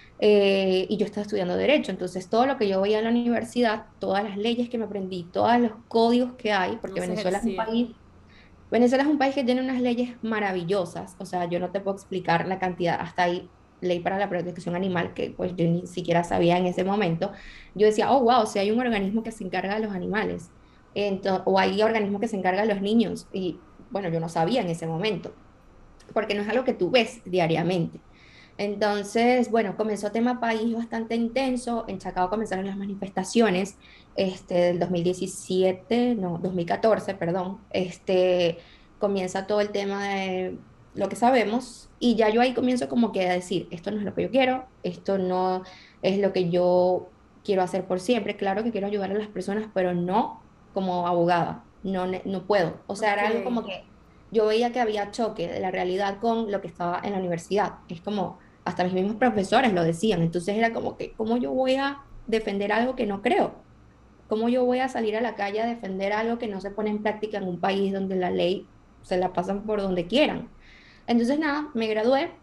Y yo estaba estudiando derecho, entonces todo lo que yo veía en la universidad, todas las leyes que me aprendí, todos los códigos que hay, No porque se ejercía. Venezuela es un país que tiene unas leyes maravillosas, o sea, yo no te puedo explicar la cantidad, hasta hay ley para la protección animal que pues yo ni siquiera sabía en ese momento. Yo decía, oh, wow, si hay un organismo que se encarga de los animales, o hay organismo que se encarga de los niños, y bueno, yo no sabía en ese momento, porque no es algo que tú ves diariamente. Entonces, bueno, comenzó tema país bastante intenso, en Chacao comenzaron las manifestaciones, del 2017, no, 2014, perdón, comienza todo el tema de lo que sabemos y ya yo ahí comienzo como que a decir, esto no es lo que yo quiero, esto no es lo que yo quiero hacer por siempre, claro que quiero ayudar a las personas, pero no como abogada, no, no puedo, o sea, Ok. era algo como que yo veía que había choque de la realidad con lo que estaba en la universidad, es como hasta mis mismos profesores lo decían. Entonces era como que, ¿cómo yo voy a defender algo que no creo? ¿Cómo yo voy a salir a la calle a defender algo que no se pone en práctica en un país donde la ley se la pasan por donde quieran? Entonces, nada, me gradué.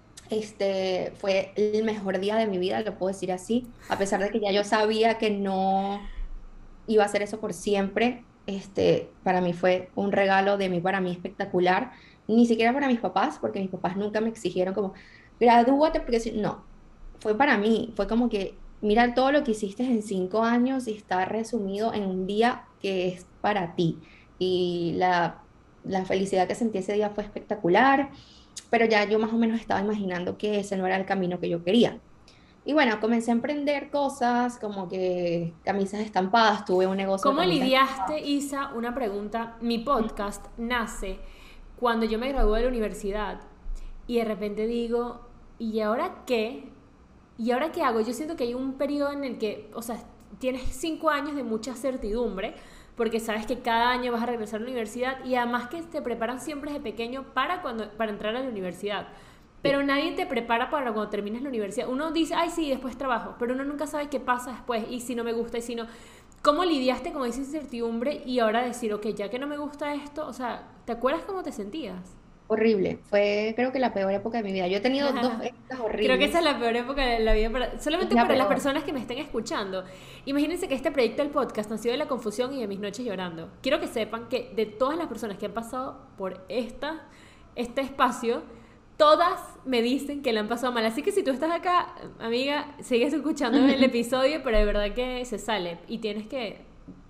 Fue el mejor día de mi vida, lo puedo decir así, a pesar de que ya yo sabía que no iba a hacer eso por siempre. Para mí fue un regalo de mí para mí espectacular, ni siquiera para mis papás, porque mis papás nunca me exigieron como, gradúate, porque si no, fue para mí, fue como que, mira todo lo que hiciste en 5 años y está resumido en un día que es para ti. Y la felicidad que sentí ese día fue espectacular, pero ya yo más o menos estaba imaginando que ese no era el camino que yo quería. Y bueno, comencé a emprender cosas como que camisas estampadas, tuve un negocio de ¿Cómo camisas lidiaste, estampadas. Isa? Una pregunta. Mi podcast nace cuando yo me gradué de la universidad y de repente digo, ¿y ahora qué? ¿Y ahora qué hago? Yo siento que hay un periodo en el que, o sea, tienes 5 años de mucha certidumbre porque sabes que cada año vas a regresar a la universidad y además que te preparan siempre desde pequeño para entrar a la universidad. Pero nadie te prepara para cuando terminas la universidad. Uno dice, ay, sí, después trabajo, pero uno nunca sabe qué pasa después y si no me gusta y si no. ¿Cómo lidiaste con esa incertidumbre y ahora decir, ok, ya que no me gusta esto, o sea, ¿te acuerdas cómo te sentías? Horrible, fue creo que la peor época de mi vida. Yo he tenido dos épocas Creo que esa es horribles, la peor época de la vida, es solamente la para las peor. personas que me estén escuchando. Imagínense que este proyecto del podcast nació de la confusión y de mis noches llorando. Quiero que sepan que de todas las personas que han pasado por este espacio, todas me dicen que la han pasado mal. Así que si tú estás acá, amiga, sigues escuchando el episodio, pero de verdad que se sale y tienes que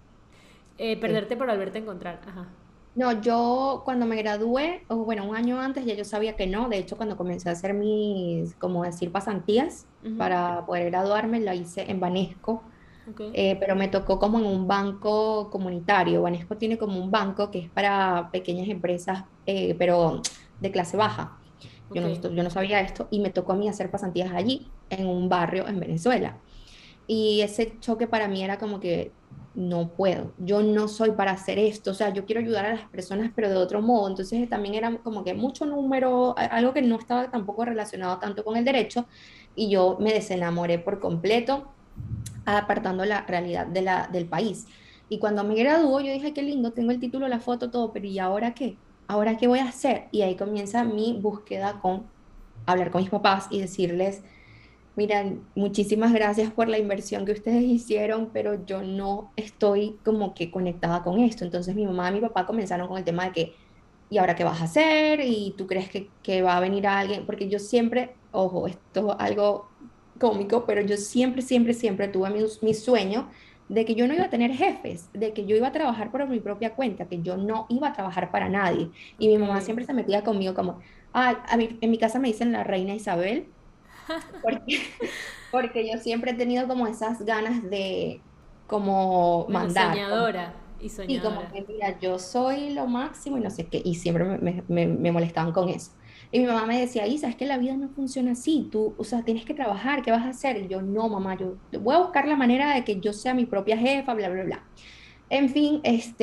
Sí. perderte para volverte a encontrar. Ajá. No, yo cuando me gradué, o bueno, un año antes ya yo sabía que no. De hecho, cuando comencé a hacer mis, como decir, pasantías Ujú. para poder graduarme, la hice en Banesco, Ok. pero me tocó como en un banco comunitario. Banesco tiene como un banco que es para pequeñas empresas, pero de clase baja. Ok. Yo no sabía esto y me tocó a mí hacer pasantías allí, en un barrio en Venezuela. Y ese choque para mí era como que no puedo, yo no soy para hacer esto, o sea, yo quiero ayudar a las personas, pero de otro modo. Entonces también era como que mucho número, algo que no estaba tampoco relacionado tanto con el derecho, y yo me desenamoré por completo, apartando la realidad del país. Y cuando me graduó, yo dije, qué lindo, tengo el título, la foto, todo, pero ¿y ahora qué? ¿Ahora qué voy a hacer? Y ahí comienza mi búsqueda con hablar con mis papás y decirles, miran, muchísimas gracias por la inversión que ustedes hicieron, pero yo no estoy como que conectada con esto. Entonces mi mamá y mi papá comenzaron con el tema de que, ¿y ahora qué vas a hacer? ¿Y tú crees que va a venir alguien? Porque yo siempre, ojo, esto es algo cómico, pero yo siempre, siempre, siempre tuve mi sueño de que yo no iba a tener jefes, de que yo iba a trabajar por mi propia cuenta, que yo no iba a trabajar para nadie. Y mi Ok. mamá siempre se metía conmigo como, ay, a mí, en mi casa me dicen la reina Isabel porque, porque yo siempre he tenido como esas ganas de como Bueno, mandar, como, soñadora y sí, como soñadora. que mira, yo soy lo máximo y no sé qué, y siempre me molestaban con eso. Y mi mamá me decía, Isa, es que la vida no funciona así, tú, o sea, tienes que trabajar, ¿qué vas a hacer? Y yo, no, mamá, yo voy a buscar la manera de que yo sea mi propia jefa, bla, bla, bla. En fin,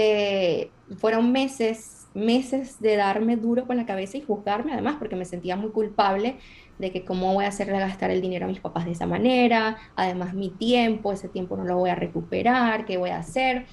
fueron meses, meses de darme duro con la cabeza y juzgarme además, porque me sentía muy culpable de que cómo voy a hacerle gastar el dinero a mis papás de esa manera, además mi tiempo, ese tiempo no lo voy a recuperar, ¿qué voy a hacer?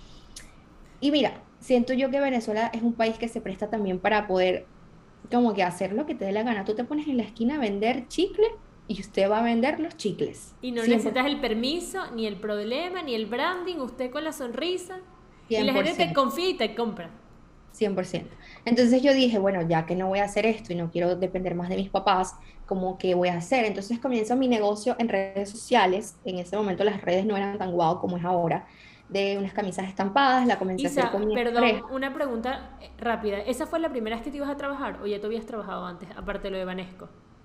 Y mira, siento yo que Venezuela es un país que se presta también para poder como que hacer lo que te dé la gana. Tú te pones en la esquina a vender chicle y usted va a vender los chicles, Y no 100%, necesitas el permiso, ni el problema, ni el branding, usted con la sonrisa. Y la gente te 100%. confía y te compra. 100%. Entonces yo dije, bueno, ya que no voy a hacer esto y no quiero depender más de mis papás, ¿cómo que voy a hacer? Entonces comienzo mi negocio en redes sociales. En ese momento las redes no eran tan guau como es ahora, de unas camisas estampadas, la comencé a hacer con Isa, mi perdón, pareja. una pregunta rápida. ¿Esa fue la primera vez que te ibas a trabajar o ya tú habías trabajado antes, aparte de lo de Vanesco?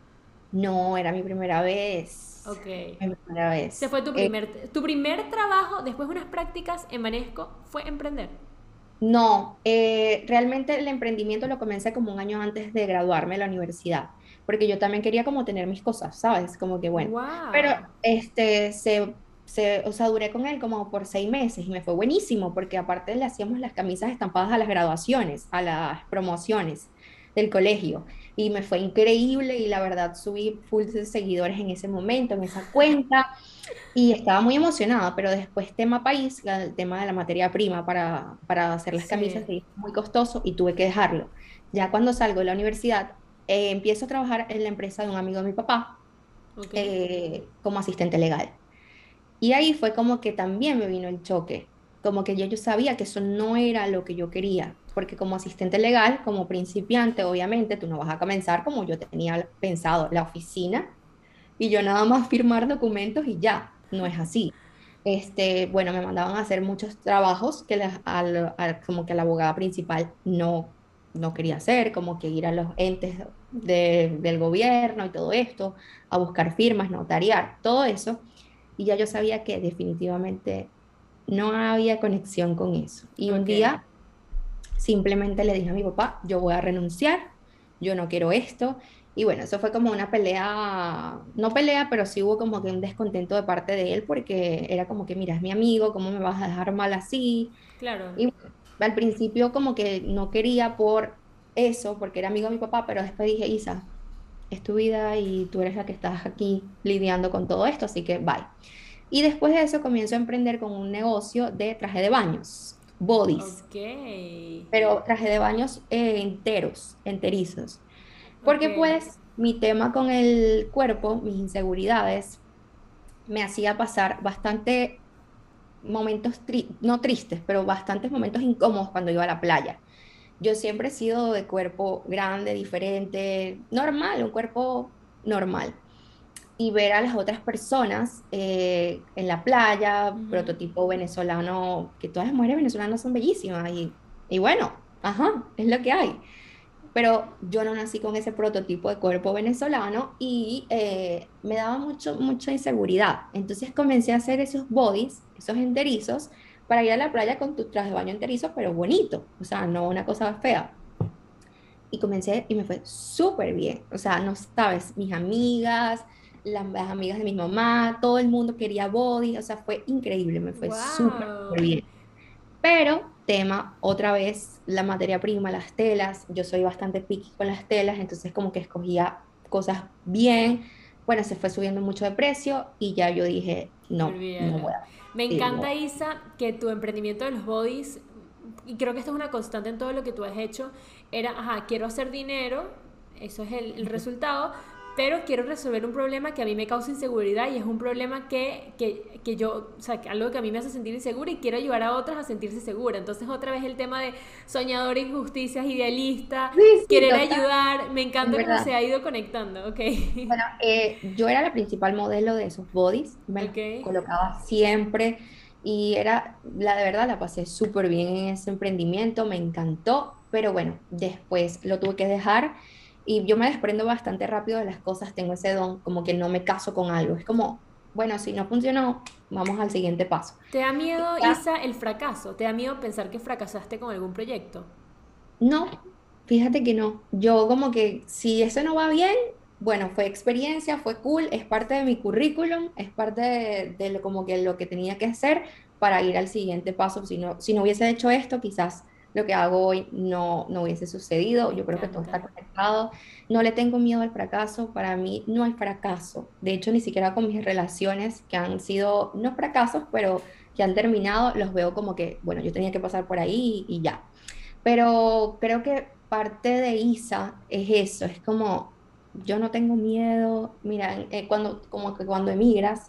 No, era mi primera vez. Ok. Mi primera Ese vez. fue tu primer trabajo después de unas prácticas en Vanesco fue emprender. No, realmente el emprendimiento lo comencé como un año antes de graduarme de la universidad, porque yo también quería como tener mis cosas, ¿sabes? Como que bueno, pero ¡Wow! o sea, duré con él como por 6 meses y me fue buenísimo, porque aparte le hacíamos las camisas estampadas a las graduaciones, a las promociones del colegio, y me fue increíble y la verdad subí full de seguidores en ese momento, en esa cuenta. Y estaba muy emocionada, pero después tema país, el tema de la materia prima para hacer las camisas Sí. se hizo muy costoso y tuve que dejarlo. Ya cuando salgo de la universidad, empiezo a trabajar en la empresa de un amigo de mi papá Ok. como asistente legal. Y ahí fue como que también me vino el choque, como que yo sabía que eso no era lo que yo quería, porque como asistente legal, como principiante, obviamente tú no vas a comenzar como yo tenía pensado, la oficina y yo nada más firmar documentos y ya, no es así. Bueno, me mandaban a hacer muchos trabajos que como que la abogada principal no quería hacer, como que ir a los entes del gobierno y todo esto, a buscar firmas, notariar, todo eso. Y ya yo sabía que definitivamente no había conexión con eso. Y un Ok. día simplemente le dije a mi papá, yo voy a renunciar, yo no quiero esto. Y bueno, eso fue como una pelea, no pelea, pero sí hubo como que un descontento de parte de él porque era como que, mira, es mi amigo, ¿cómo me vas a dejar mal así? Claro. Y bueno, al principio como que no quería por eso, porque era amigo de mi papá, pero después dije, Isa, es tu vida y tú eres la que estás aquí lidiando con todo esto, así que bye. Y después de eso comienzo a emprender con un negocio de traje de baños, bodies, Ok, pero traje de baños enteros, enterizos. ok. Porque pues mi tema con el cuerpo, mis inseguridades, me hacía pasar bastante momentos, no tristes, pero bastantes momentos incómodos cuando iba a la playa. Yo siempre he sido de cuerpo grande, diferente, normal, un cuerpo normal. Y ver a las otras personas en la playa, Ujú. prototipo venezolano, que todas las mujeres venezolanas son bellísimas y bueno, ajá, es lo que hay. Pero yo no nací con ese prototipo de cuerpo venezolano y me daba mucha inseguridad. Entonces comencé a hacer esos bodies, esos enterizos, para ir a la playa con tu traje de baño enterizo, pero bonito, o sea, no una cosa fea. Y comencé y me fue súper bien. O sea, no sabes, mis amigas, las amigas de mi mamá, todo el mundo quería body, o sea, fue increíble, me fue súper, Wow. súper bien. Pero tema, otra vez, la materia prima, las telas, yo soy bastante picky con las telas, entonces como que escogía cosas bien, bueno, se fue subiendo mucho de precio y ya yo dije, no, no Olvídalo. voy a, Me sí, no. encanta, Isa, que tu emprendimiento de los bodies, y creo que esto es una constante en todo lo que tú has hecho, era, ajá, quiero hacer dinero, eso es el resultado, pero quiero resolver un problema que a mí me causa inseguridad y es un problema que yo, o sea, que algo que a mí me hace sentir insegura y quiero ayudar a otras a sentirse segura. Entonces otra vez el tema de soñador, injusticias, idealista, Sí, sí, querer total, ayudar, me es encanta cómo verdad. se ha ido conectando, ok. Bueno, yo era la principal modelo de esos bodies, me los Ok. colocaba siempre y era, la de verdad, la pasé súper bien en ese emprendimiento, me encantó, pero bueno, después lo tuve que dejar y yo me desprendo bastante rápido de las cosas, tengo ese don, como que no me caso con algo, es como, bueno, si no funcionó, vamos al siguiente paso. ¿Te da Y miedo, ya, Isa, el fracaso? ¿Te da miedo pensar que fracasaste con algún proyecto? no, fíjate que no. Yo como que si eso no va bien, bueno, fue experiencia, fue cool, es parte de mi currículum, es parte de lo, como que lo que tenía que hacer para ir al siguiente paso. Si no hubiese hecho esto, quizás lo que hago hoy no hubiese sucedido. Me Yo creo que todo está encanta. conectado. No le tengo miedo al fracaso. Para mí no hay fracaso. De hecho, ni siquiera con mis relaciones que han sido, no fracasos, pero que han terminado, los veo como que, bueno, yo tenía que pasar por ahí y ya. Pero creo que parte de Isa es eso, es como, yo no tengo miedo, mira, como que cuando emigras,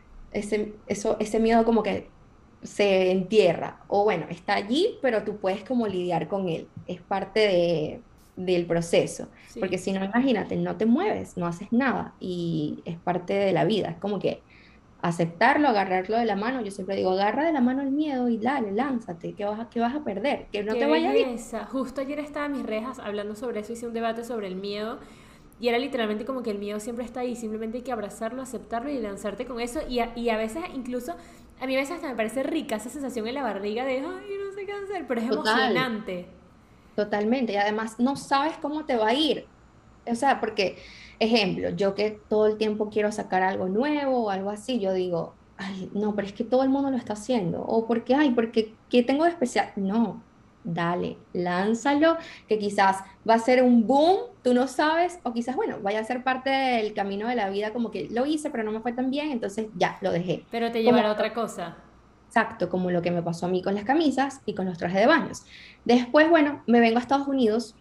ese miedo como que se entierra, o bueno, está allí, pero tú puedes como lidiar con él, es parte del proceso, Sí. porque si no, imagínate, no te mueves, no haces nada, y es parte de la vida, es como que aceptarlo, agarrarlo de la mano. Yo siempre digo, agarra de la mano el miedo y dale, lánzate, qué vas a perder? Que no Qué te vaya bien. belleza. Justo ayer estaba en mis rejas hablando sobre eso, hice un debate sobre el miedo y era literalmente como que el miedo siempre está ahí, simplemente hay que abrazarlo, aceptarlo y lanzarte con eso y a veces incluso, a mí a veces hasta me parece rica esa sensación en la barriga de, ay, no sé qué hacer, pero es Total, emocionante. totalmente. Y además no sabes cómo te va a ir. O sea, porque, ejemplo, yo que todo el tiempo quiero sacar algo nuevo o algo así, yo digo, ay, no, pero es que todo el mundo lo está haciendo. O porque, ay, porque, ¿qué tengo de especial? No, dale, lánzalo, que quizás va a ser un boom, tú no sabes, o quizás, bueno, vaya a ser parte del camino de la vida, como que lo hice, pero no me fue tan bien, entonces ya, lo dejé. Pero te Como llevará a otra cosa. exacto, como lo que me pasó a mí con las camisas y con los trajes de baños. Después, bueno, me vengo a Estados Unidos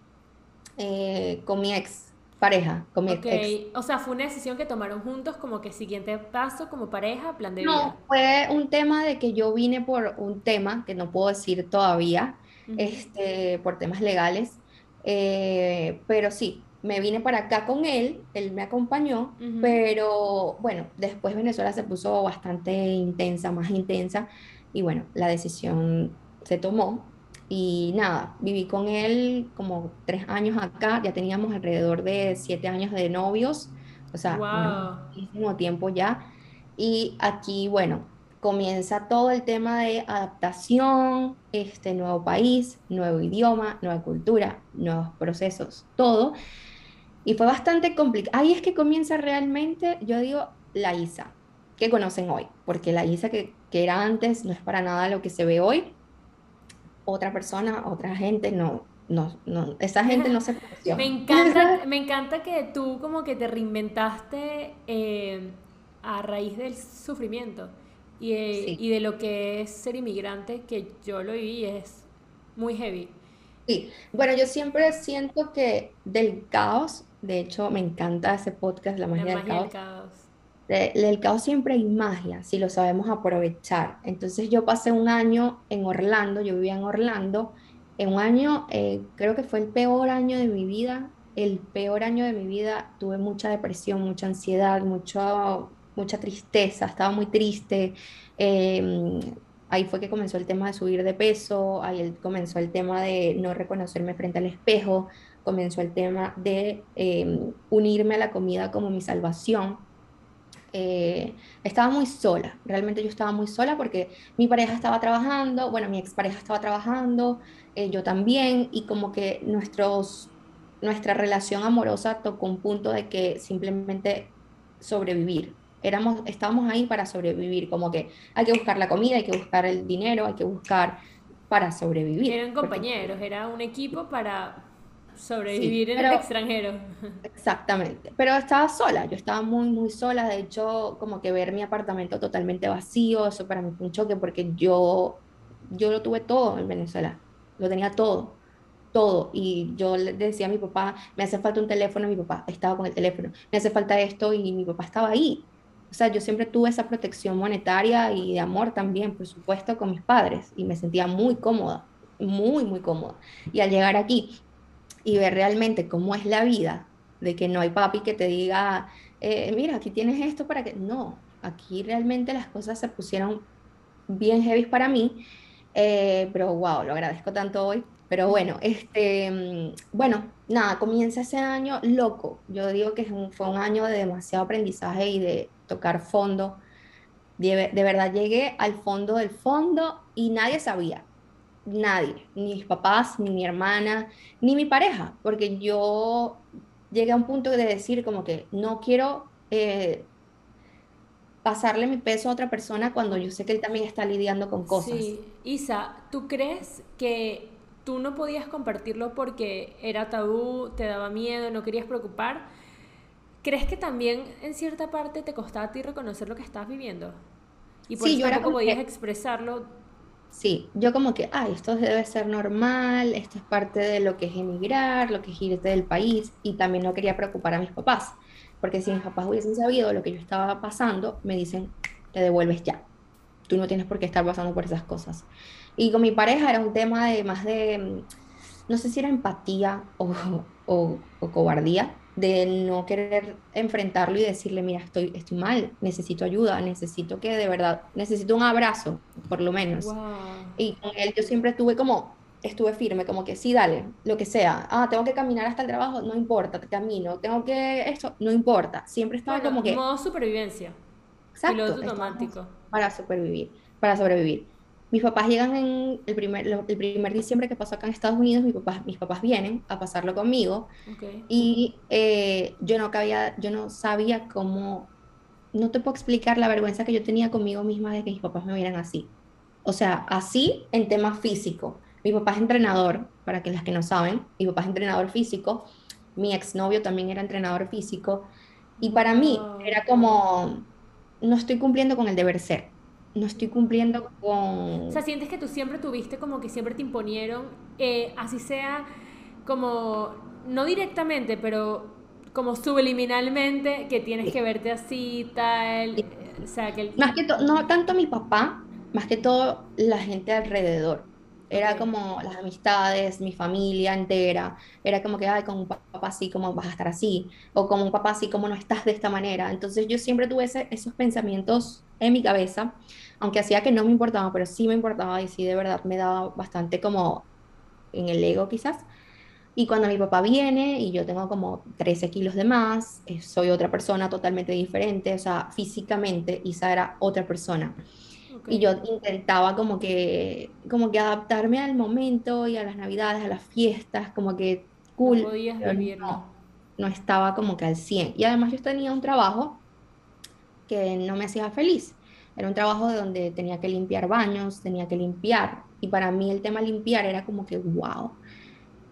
con mi ex pareja, con mi Ok, ex. o sea, fue una decisión que tomaron juntos como que siguiente paso, como pareja, plan de vida. No, fue un tema de que yo vine por un tema que no puedo decir todavía, Ujú. por temas legales, pero sí, me vine para acá con él me acompañó, Ujú. pero bueno, después Venezuela se puso bastante intensa, más intensa, y bueno, la decisión se tomó. Y nada, viví con él como 3 años acá, ya teníamos alrededor de 7 años de novios, o sea, Wow. muchísimo tiempo ya. Y aquí, bueno, comienza todo el tema de adaptación, este nuevo país, nuevo idioma, nueva cultura, nuevos procesos, todo. Y fue bastante complicado. Ahí es que comienza realmente, yo digo, la Isa que conocen hoy, porque la Isa que era antes no es para nada lo que se ve hoy. Otra persona, otra gente, no. no, no, esa gente no se conoció. Me encanta que tú como que te reinventaste a raíz del sufrimiento Sí. y de lo que es ser inmigrante, que yo lo viví y es muy heavy. Sí, bueno, yo siempre siento que del caos, de hecho me encanta ese podcast, La La magia del magia del caos, caos. del caos siempre hay magia, si lo sabemos aprovechar. Entonces yo pasé un año en Orlando, yo vivía en Orlando, en un año, creo que fue el peor año de mi vida, el peor año de mi vida, tuve mucha depresión, mucha ansiedad, mucha tristeza, estaba muy triste. em, Ahí fue que comenzó el tema de subir de peso, ahí comenzó el tema de no reconocerme frente al espejo, comenzó el tema de unirme a la comida como mi salvación. Estaba muy sola, realmente yo estaba muy sola porque mi pareja estaba trabajando, bueno, mi expareja estaba trabajando, yo también, y como que nuestra relación amorosa tocó un punto de que simplemente sobrevivir. Estábamos ahí para sobrevivir, como que hay que buscar la comida, hay que buscar el dinero, hay que buscar para sobrevivir, Eran porque compañeros, era un equipo para sí, sobrevivir en el pero extranjero. exactamente, pero estaba sola, yo estaba muy, muy sola, de hecho, como que ver mi apartamento totalmente vacío, eso para mí fue un choque porque yo lo tuve todo en Venezuela, lo tenía todo, todo, y yo le decía a mi papá, me hace falta un teléfono, mi papá estaba con el teléfono, me hace falta esto y mi papá estaba ahí. O sea, yo siempre tuve esa protección monetaria y de amor también, por supuesto, con mis padres y me sentía muy cómoda, muy, muy cómoda. Y al llegar aquí y ver realmente cómo es la vida, de que no hay papi que te diga, mira, aquí tienes esto para que... No, aquí realmente las cosas se pusieron bien heavy para mí, pero wow, lo agradezco tanto hoy. Pero bueno, bueno, nada, comienza ese año loco. Yo digo que fue un año de demasiado aprendizaje y de tocar fondo. De verdad llegué al fondo del fondo y nadie sabía, nadie, ni mis papás, ni mi hermana, ni mi pareja, porque yo llegué a un punto de decir como que no quiero pasarle mi peso a otra persona cuando yo sé que él también está lidiando con cosas. Sí, Isa, ¿tú crees que tú no podías compartirlo porque era tabú, te daba miedo, no querías preocupar? ¿Crees que también en cierta parte te costaba a ti reconocer lo que estabas viviendo? Y por Sí, eso yo era tampoco como podías que, expresarlo. sí, yo como que, ay, esto debe ser normal, esto es parte de lo que es emigrar, lo que es irte del país, y también no quería preocupar a mis papás, porque si mis papás hubiesen sabido lo que yo estaba pasando, me dicen, te devuelves ya. Tú no tienes por qué estar pasando por esas cosas. Y con mi pareja era un tema de más de, no sé si era empatía o cobardía, de no querer enfrentarlo y decirle, mira, estoy mal, necesito ayuda, necesito que de verdad, necesito un abrazo, por lo menos. Wow. Y con él yo siempre estuve firme, como que sí, dale, lo que sea. Ah, tengo que caminar hasta el trabajo, no importa, te camino. Tengo que esto, no importa. Siempre estaba Bueno, como que modo supervivencia, piloto exacto, estábamos automático. para sobrevivir, para sobrevivir. Mis papás llegan en el primer diciembre que pasó acá en Estados Unidos, mis papás vienen a pasarlo conmigo Ok. y yo no sabía cómo, no te puedo explicar la vergüenza que yo tenía conmigo misma de que mis papás me vieran así. O sea, así en tema físico. Mi papá es entrenador, para que las que no saben, mi papá es entrenador físico, mi exnovio también era entrenador físico y para mí Wow. era como no estoy cumpliendo con el deber ser, no estoy cumpliendo O sea, con... sientes que tú siempre tuviste como que siempre te imponieron, así sea como, no directamente, pero como subliminalmente, que tienes que verte así, tal. O sea, que... Más que todo, no tanto mi papá, más que todo la gente alrededor. Ok. Era como las amistades, mi familia entera. Era como que, ay, con un papá así, ¿cómo vas a estar así? O con un papá así, ¿cómo no estás de esta manera? Entonces yo siempre tuve esos pensamientos en mi cabeza, aunque hacía que no me importaba, pero sí me importaba y sí de verdad me daba bastante como en el ego quizás. Y cuando mi papá viene y yo tengo como 13 kilos de más, soy otra persona totalmente diferente, o sea, físicamente Isa era otra persona. Ok. Y yo intentaba como que adaptarme al momento y a las navidades, a las fiestas, como que No cool, podías pero vivirlo. no estaba como que al 100. Y además yo tenía un trabajo que no me hacía feliz. Era un trabajo de donde tenía que limpiar baños, tenía que limpiar. Y para mí el tema limpiar era como que, wow.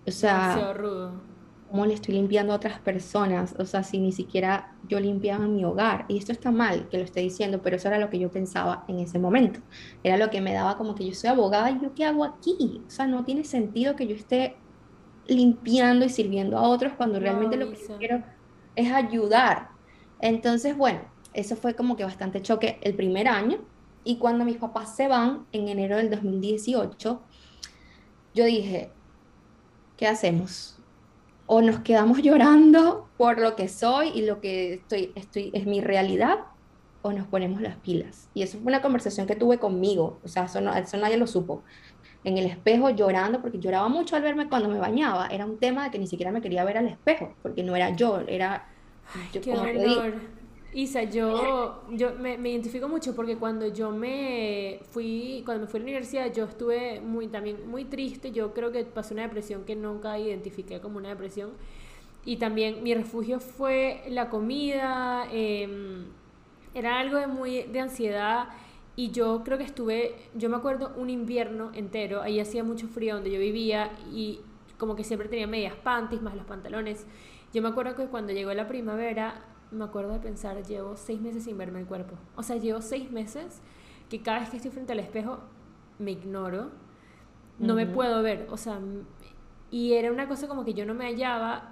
O sea, Demasiado rudo. ¿cómo le estoy limpiando a otras personas? O sea, si ni siquiera yo limpiaba mi hogar. Y esto está mal que lo esté diciendo, pero eso era lo que yo pensaba en ese momento. Era lo que me daba como que yo soy abogada y yo qué hago aquí. O sea, no tiene sentido que yo esté limpiando y sirviendo a otros cuando realmente Wow, lo que yo Isa. quiero es ayudar. Entonces, bueno, eso fue como que bastante choque el primer año. Y cuando mis papás se van en enero del 2018 yo dije, ¿qué hacemos? O nos quedamos llorando por lo que soy y lo que es mi realidad, o nos ponemos las pilas. Y eso fue una conversación que tuve conmigo, o sea, eso nadie lo supo. En el espejo llorando, porque lloraba mucho al verme cuando me bañaba. Era un tema de que ni siquiera me quería ver al espejo, porque no era yo, era Ay, yo, qué como te digo. dolor. Isa, yo me identifico mucho porque cuando cuando me fui a la universidad, yo estuve también muy triste. Yo creo que pasé una depresión que nunca identifiqué como una depresión. Y también mi refugio fue la comida, era algo de ansiedad. Y yo creo que yo me acuerdo un invierno entero, ahí hacía mucho frío donde yo vivía y como que siempre tenía medias panties más los pantalones. Yo me acuerdo que cuando llegó la primavera, me acuerdo de pensar, llevo 6 meses sin verme el cuerpo. O sea, llevo 6 meses que cada vez que estoy frente al espejo me ignoro, no me Ujú. puedo ver. O sea, y era una cosa como que yo no me hallaba.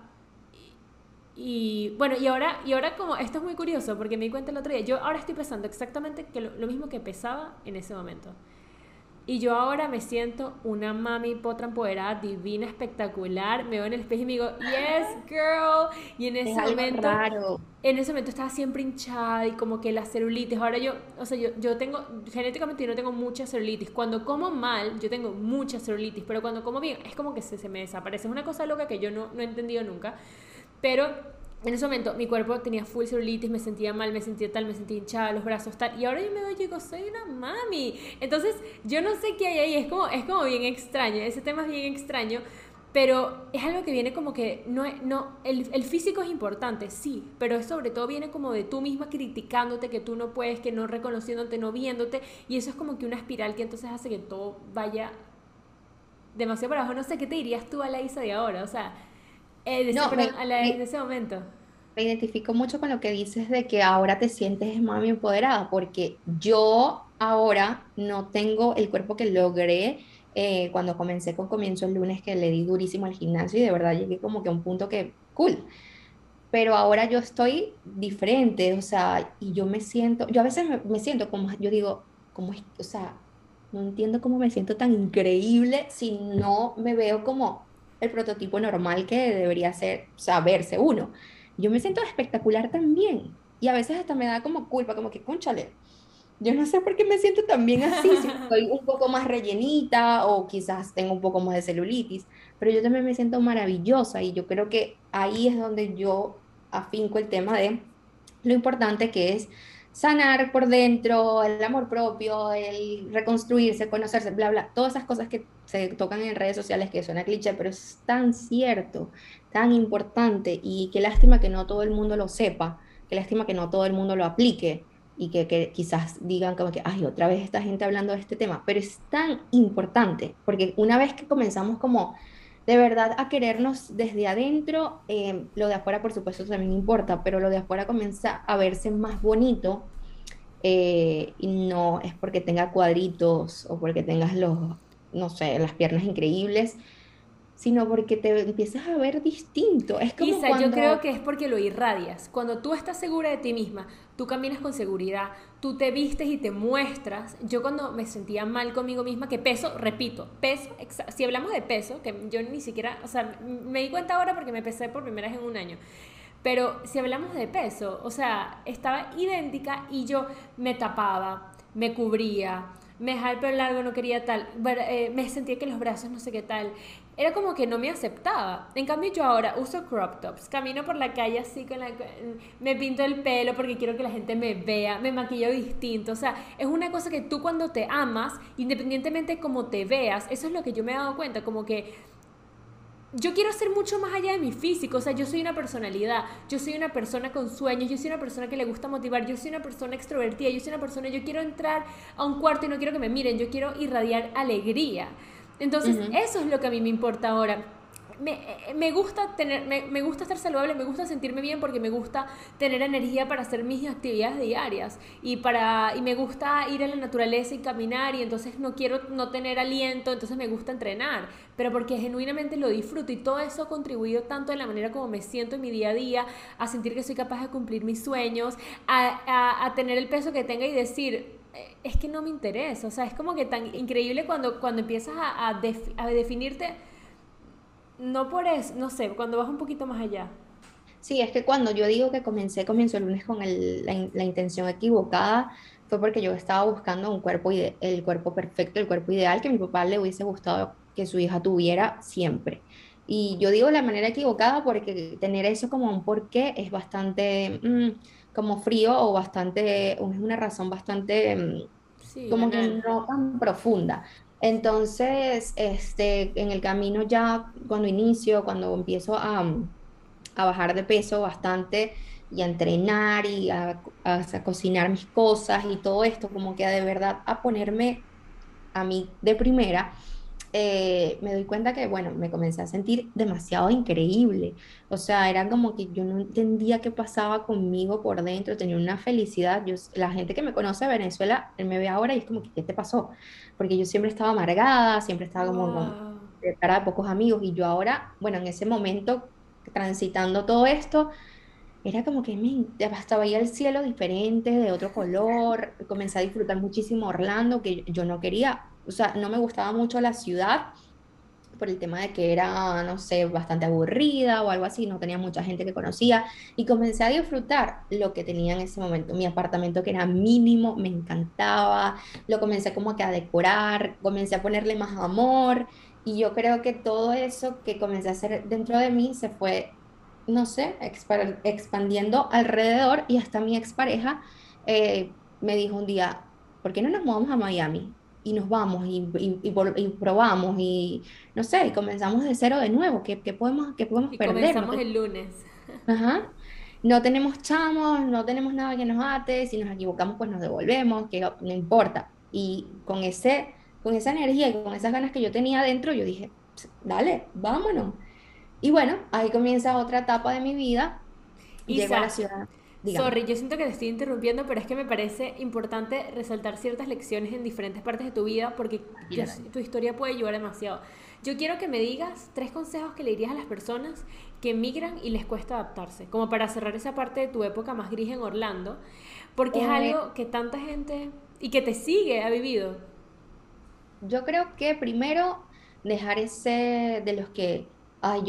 Y bueno, y ahora como esto es muy curioso porque me di cuenta el otro día, yo ahora estoy pesando exactamente lo mismo que pesaba en ese momento. Y yo ahora me siento una mami potra empoderada, divina, espectacular. Me veo en el espejo y me digo, yes, girl. Y Es algo raro. en ese momento estaba siempre hinchada y como que la celulitis. Ahora o sea, yo tengo, genéticamente yo no tengo mucha celulitis. Cuando como mal, yo tengo mucha celulitis, pero cuando como bien, es como que se me desaparece. Es una cosa loca que yo no he entendido nunca. Pero en ese momento mi cuerpo tenía full celulitis, me sentía mal, me sentía tal, me sentía hinchada, los brazos tal. Y ahora yo me veo y digo, soy una mami. Entonces, yo no sé qué hay ahí, es como bien extraño, ese tema es bien extraño. Pero es algo que viene como que el físico es importante, sí, pero sobre todo viene como de tú misma criticándote que tú no puedes, que no reconociéndote, no viéndote, y eso es como que una espiral que entonces hace que todo vaya demasiado para abajo. No sé qué te dirías tú a la Isa de ahora, o sea, No, perdón, a la de ese momento. me identifico mucho con lo que dices de que ahora te sientes mami empoderada, porque yo ahora no tengo el cuerpo que logré cuando comencé con Comienzo el Lunes, que le di durísimo al gimnasio y de verdad llegué como que a un punto que, cool, pero ahora yo estoy diferente, o sea, y yo me siento, yo a veces me siento como, yo digo, como es, o sea, no entiendo cómo me siento tan increíble si no me veo como el prototipo normal que debería ser, saberse uno. Yo me siento espectacular también, y a veces hasta me da como culpa, como que, cónchale, yo no sé por qué me siento tan bien así, si estoy un poco más rellenita o quizás tengo un poco más de celulitis, pero yo también me siento maravillosa y yo creo que ahí es donde yo afinco el tema de lo importante que es sanar por dentro, el amor propio, el reconstruirse, conocerse, bla, bla, todas esas cosas que se tocan en redes sociales que suena cliché, pero es tan cierto, tan importante y qué lástima que no todo el mundo lo sepa, qué lástima que no todo el mundo lo aplique y que quizás digan como que, ay, otra vez esta gente hablando de este tema, pero es tan importante, porque una vez que comenzamos como de verdad a querernos desde adentro, lo de afuera por supuesto también importa, pero lo de afuera comienza a verse más bonito y no es porque tenga cuadritos o porque tengas no sé, las piernas increíbles, sino porque te empiezas a ver distinto. Es como Isa, yo creo cuando... que es porque lo irradias. Cuando tú estás segura de ti misma, tú caminas con seguridad, tú te vistes y te muestras. Yo cuando me sentía mal conmigo misma, que peso, repito, si hablamos de peso, que yo ni siquiera, o sea, me di cuenta ahora porque me pesé por primera vez en un año. Pero si hablamos de peso, o sea, estaba idéntica y yo me tapaba, me cubría, me dejaba el pelo largo, no quería tal, me sentía que los brazos no sé qué tal. Era como que no me aceptaba. En cambio yo ahora uso crop tops, camino por la calle así me pinto el pelo porque quiero que la gente me vea, me maquillo distinto. O sea, es una cosa que tú cuando te amas, independientemente de cómo te veas, eso es lo que yo me he dado cuenta, como que yo quiero ser mucho más allá de mi físico, o sea, yo soy una personalidad, yo soy una persona con sueños, yo soy una persona que le gusta motivar, yo soy una persona extrovertida, yo soy una persona, yo quiero entrar a un cuarto y no quiero que me miren, yo quiero irradiar alegría. Entonces, Ujú. eso es lo que a mí me importa ahora. me gusta tener, me gusta estar saludable, me gusta sentirme bien porque me gusta tener energía para hacer mis actividades diarias y me gusta ir a la naturaleza y caminar y entonces no quiero no tener aliento, entonces me gusta entrenar, pero porque genuinamente lo disfruto y todo eso ha contribuido tanto en la manera como me siento en mi día a día, a sentir que soy capaz de cumplir mis sueños, a tener el peso que tenga y decir, es que no me interesa, o sea, es como que tan increíble cuando empiezas a definirte, no por eso, no sé, cuando vas un poquito más allá. Sí, es que cuando yo digo que comienzo el lunes con la intención equivocada, fue porque yo estaba buscando un cuerpo, el cuerpo perfecto, el cuerpo ideal que a mi papá le hubiese gustado que su hija tuviera siempre. Y yo digo de la manera equivocada porque tener eso como un porqué es bastante como frío o bastante, es una razón bastante Sí, como que banal. no tan profunda. Entonces, en el camino ya, cuando inicio, cuando empiezo a bajar de peso bastante y a entrenar y a cocinar mis cosas y todo esto, como que de verdad a ponerme a mí de primera, me doy cuenta que, bueno, me comencé a sentir demasiado increíble. O sea, era como que yo no entendía qué pasaba conmigo por dentro, tenía una felicidad. La gente que me conoce de Venezuela, me ve ahora y es como que, ¿qué te pasó? Porque yo siempre estaba amargada, siempre estaba como con Wow. cara de pocos amigos y yo ahora, bueno, en ese momento, transitando todo esto, era como que hasta veía el cielo diferente, de otro color, comencé a disfrutar muchísimo Orlando, que yo no quería, o sea, no me gustaba mucho la ciudad por el tema de que era, no sé, bastante aburrida o algo así, no tenía mucha gente que conocía y comencé a disfrutar lo que tenía en ese momento. Mi apartamento que era mínimo, me encantaba, lo comencé como que a decorar, comencé a ponerle más amor y yo creo que todo eso que comencé a hacer dentro de mí se fue, no sé, expandiendo alrededor y hasta mi expareja me dijo un día, ¿por qué no nos mudamos a Miami? Y nos vamos y probamos y no sé, y comenzamos de cero de nuevo. Qué podemos Y perder? comenzamos el lunes. Ajá. No tenemos chamos, no tenemos nada que nos ate, si nos equivocamos pues nos devolvemos, que no importa. Y con esa energía y con esas ganas que yo tenía adentro, yo dije, Dale, vámonos." Y bueno, ahí comienza otra etapa de mi vida. Llego a Isa, la ciudad, dígame. sorry, yo siento que te estoy interrumpiendo, pero es que me parece importante resaltar ciertas lecciones en diferentes partes de tu vida porque tu historia puede ayudar demasiado. Yo quiero que me digas 3 consejos que le dirías a las personas que emigran y les cuesta adaptarse, como para cerrar esa parte de tu época más gris en Orlando, porque es Eh, algo que tanta gente y que te sigue ha vivido. Yo creo que primero dejar ese de los que, ay,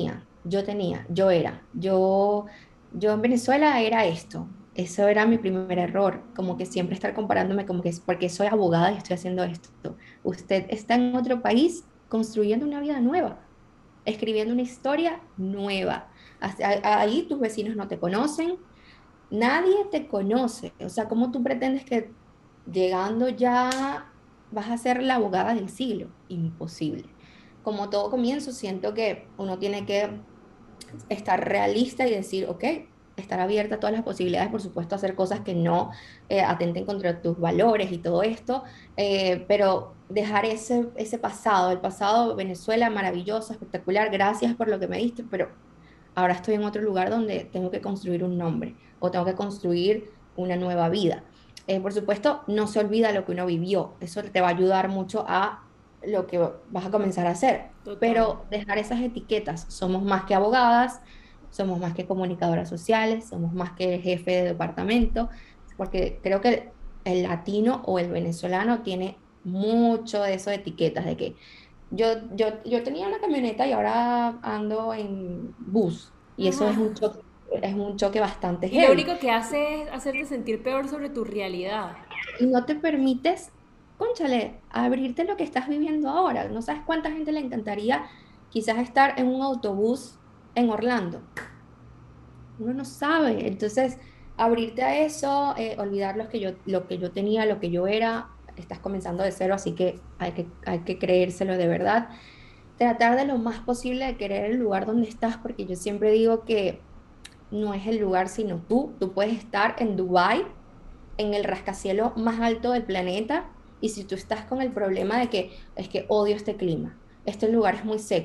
yo en Venezuela era esto. Eso era mi primer error, como que siempre estar comparándome como que es porque soy abogada y estoy haciendo esto. Usted está en otro país construyendo una vida nueva, escribiendo una historia nueva. Ahí tus vecinos no te conocen, nadie te conoce. O sea, ¿cómo tú pretendes que llegando ya vas a ser la abogada del siglo? Imposible. Como todo comienzo, siento que uno tiene que estar realista y decir, ok, estar abierta a todas las posibilidades, por supuesto, hacer cosas que no atenten contra tus valores y todo esto, pero dejar ese pasado, el pasado Venezuela maravilloso, espectacular, gracias por lo que me diste, pero ahora estoy en otro lugar donde tengo que construir un nombre o tengo que construir una nueva vida. Por supuesto, no se olvida lo que uno vivió, eso te va a ayudar mucho a lo que vas a comenzar a hacer, Total. pero dejar esas etiquetas, somos más que abogadas, somos más que comunicadoras sociales, somos más que jefe de departamento, porque creo que el latino o el venezolano tiene mucho de eso de etiquetas, de que yo tenía una camioneta y ahora ando en bus. Y eso Ajá. es un choque bastante Y lo heavy. único que hace es hacerte sentir peor sobre tu realidad. Y no te permites, cónchale, abrirte lo que estás viviendo ahora. No sabes cuánta gente le encantaría quizás estar en un autobús en Orlando. Uno no sabe. Entonces, abrirte a eso, olvidar lo que yo tenía, lo que yo era, estás comenzando de cero, así que hay que creérselo de verdad. Tratar de lo más posible de querer el lugar donde estás, porque yo siempre digo que no es el lugar, sino tú. Tú puedes estar en Dubái, en el rascacielos más alto del planeta, y si tú estás con el problema de que es que odio este clima, este lugar es muy seco,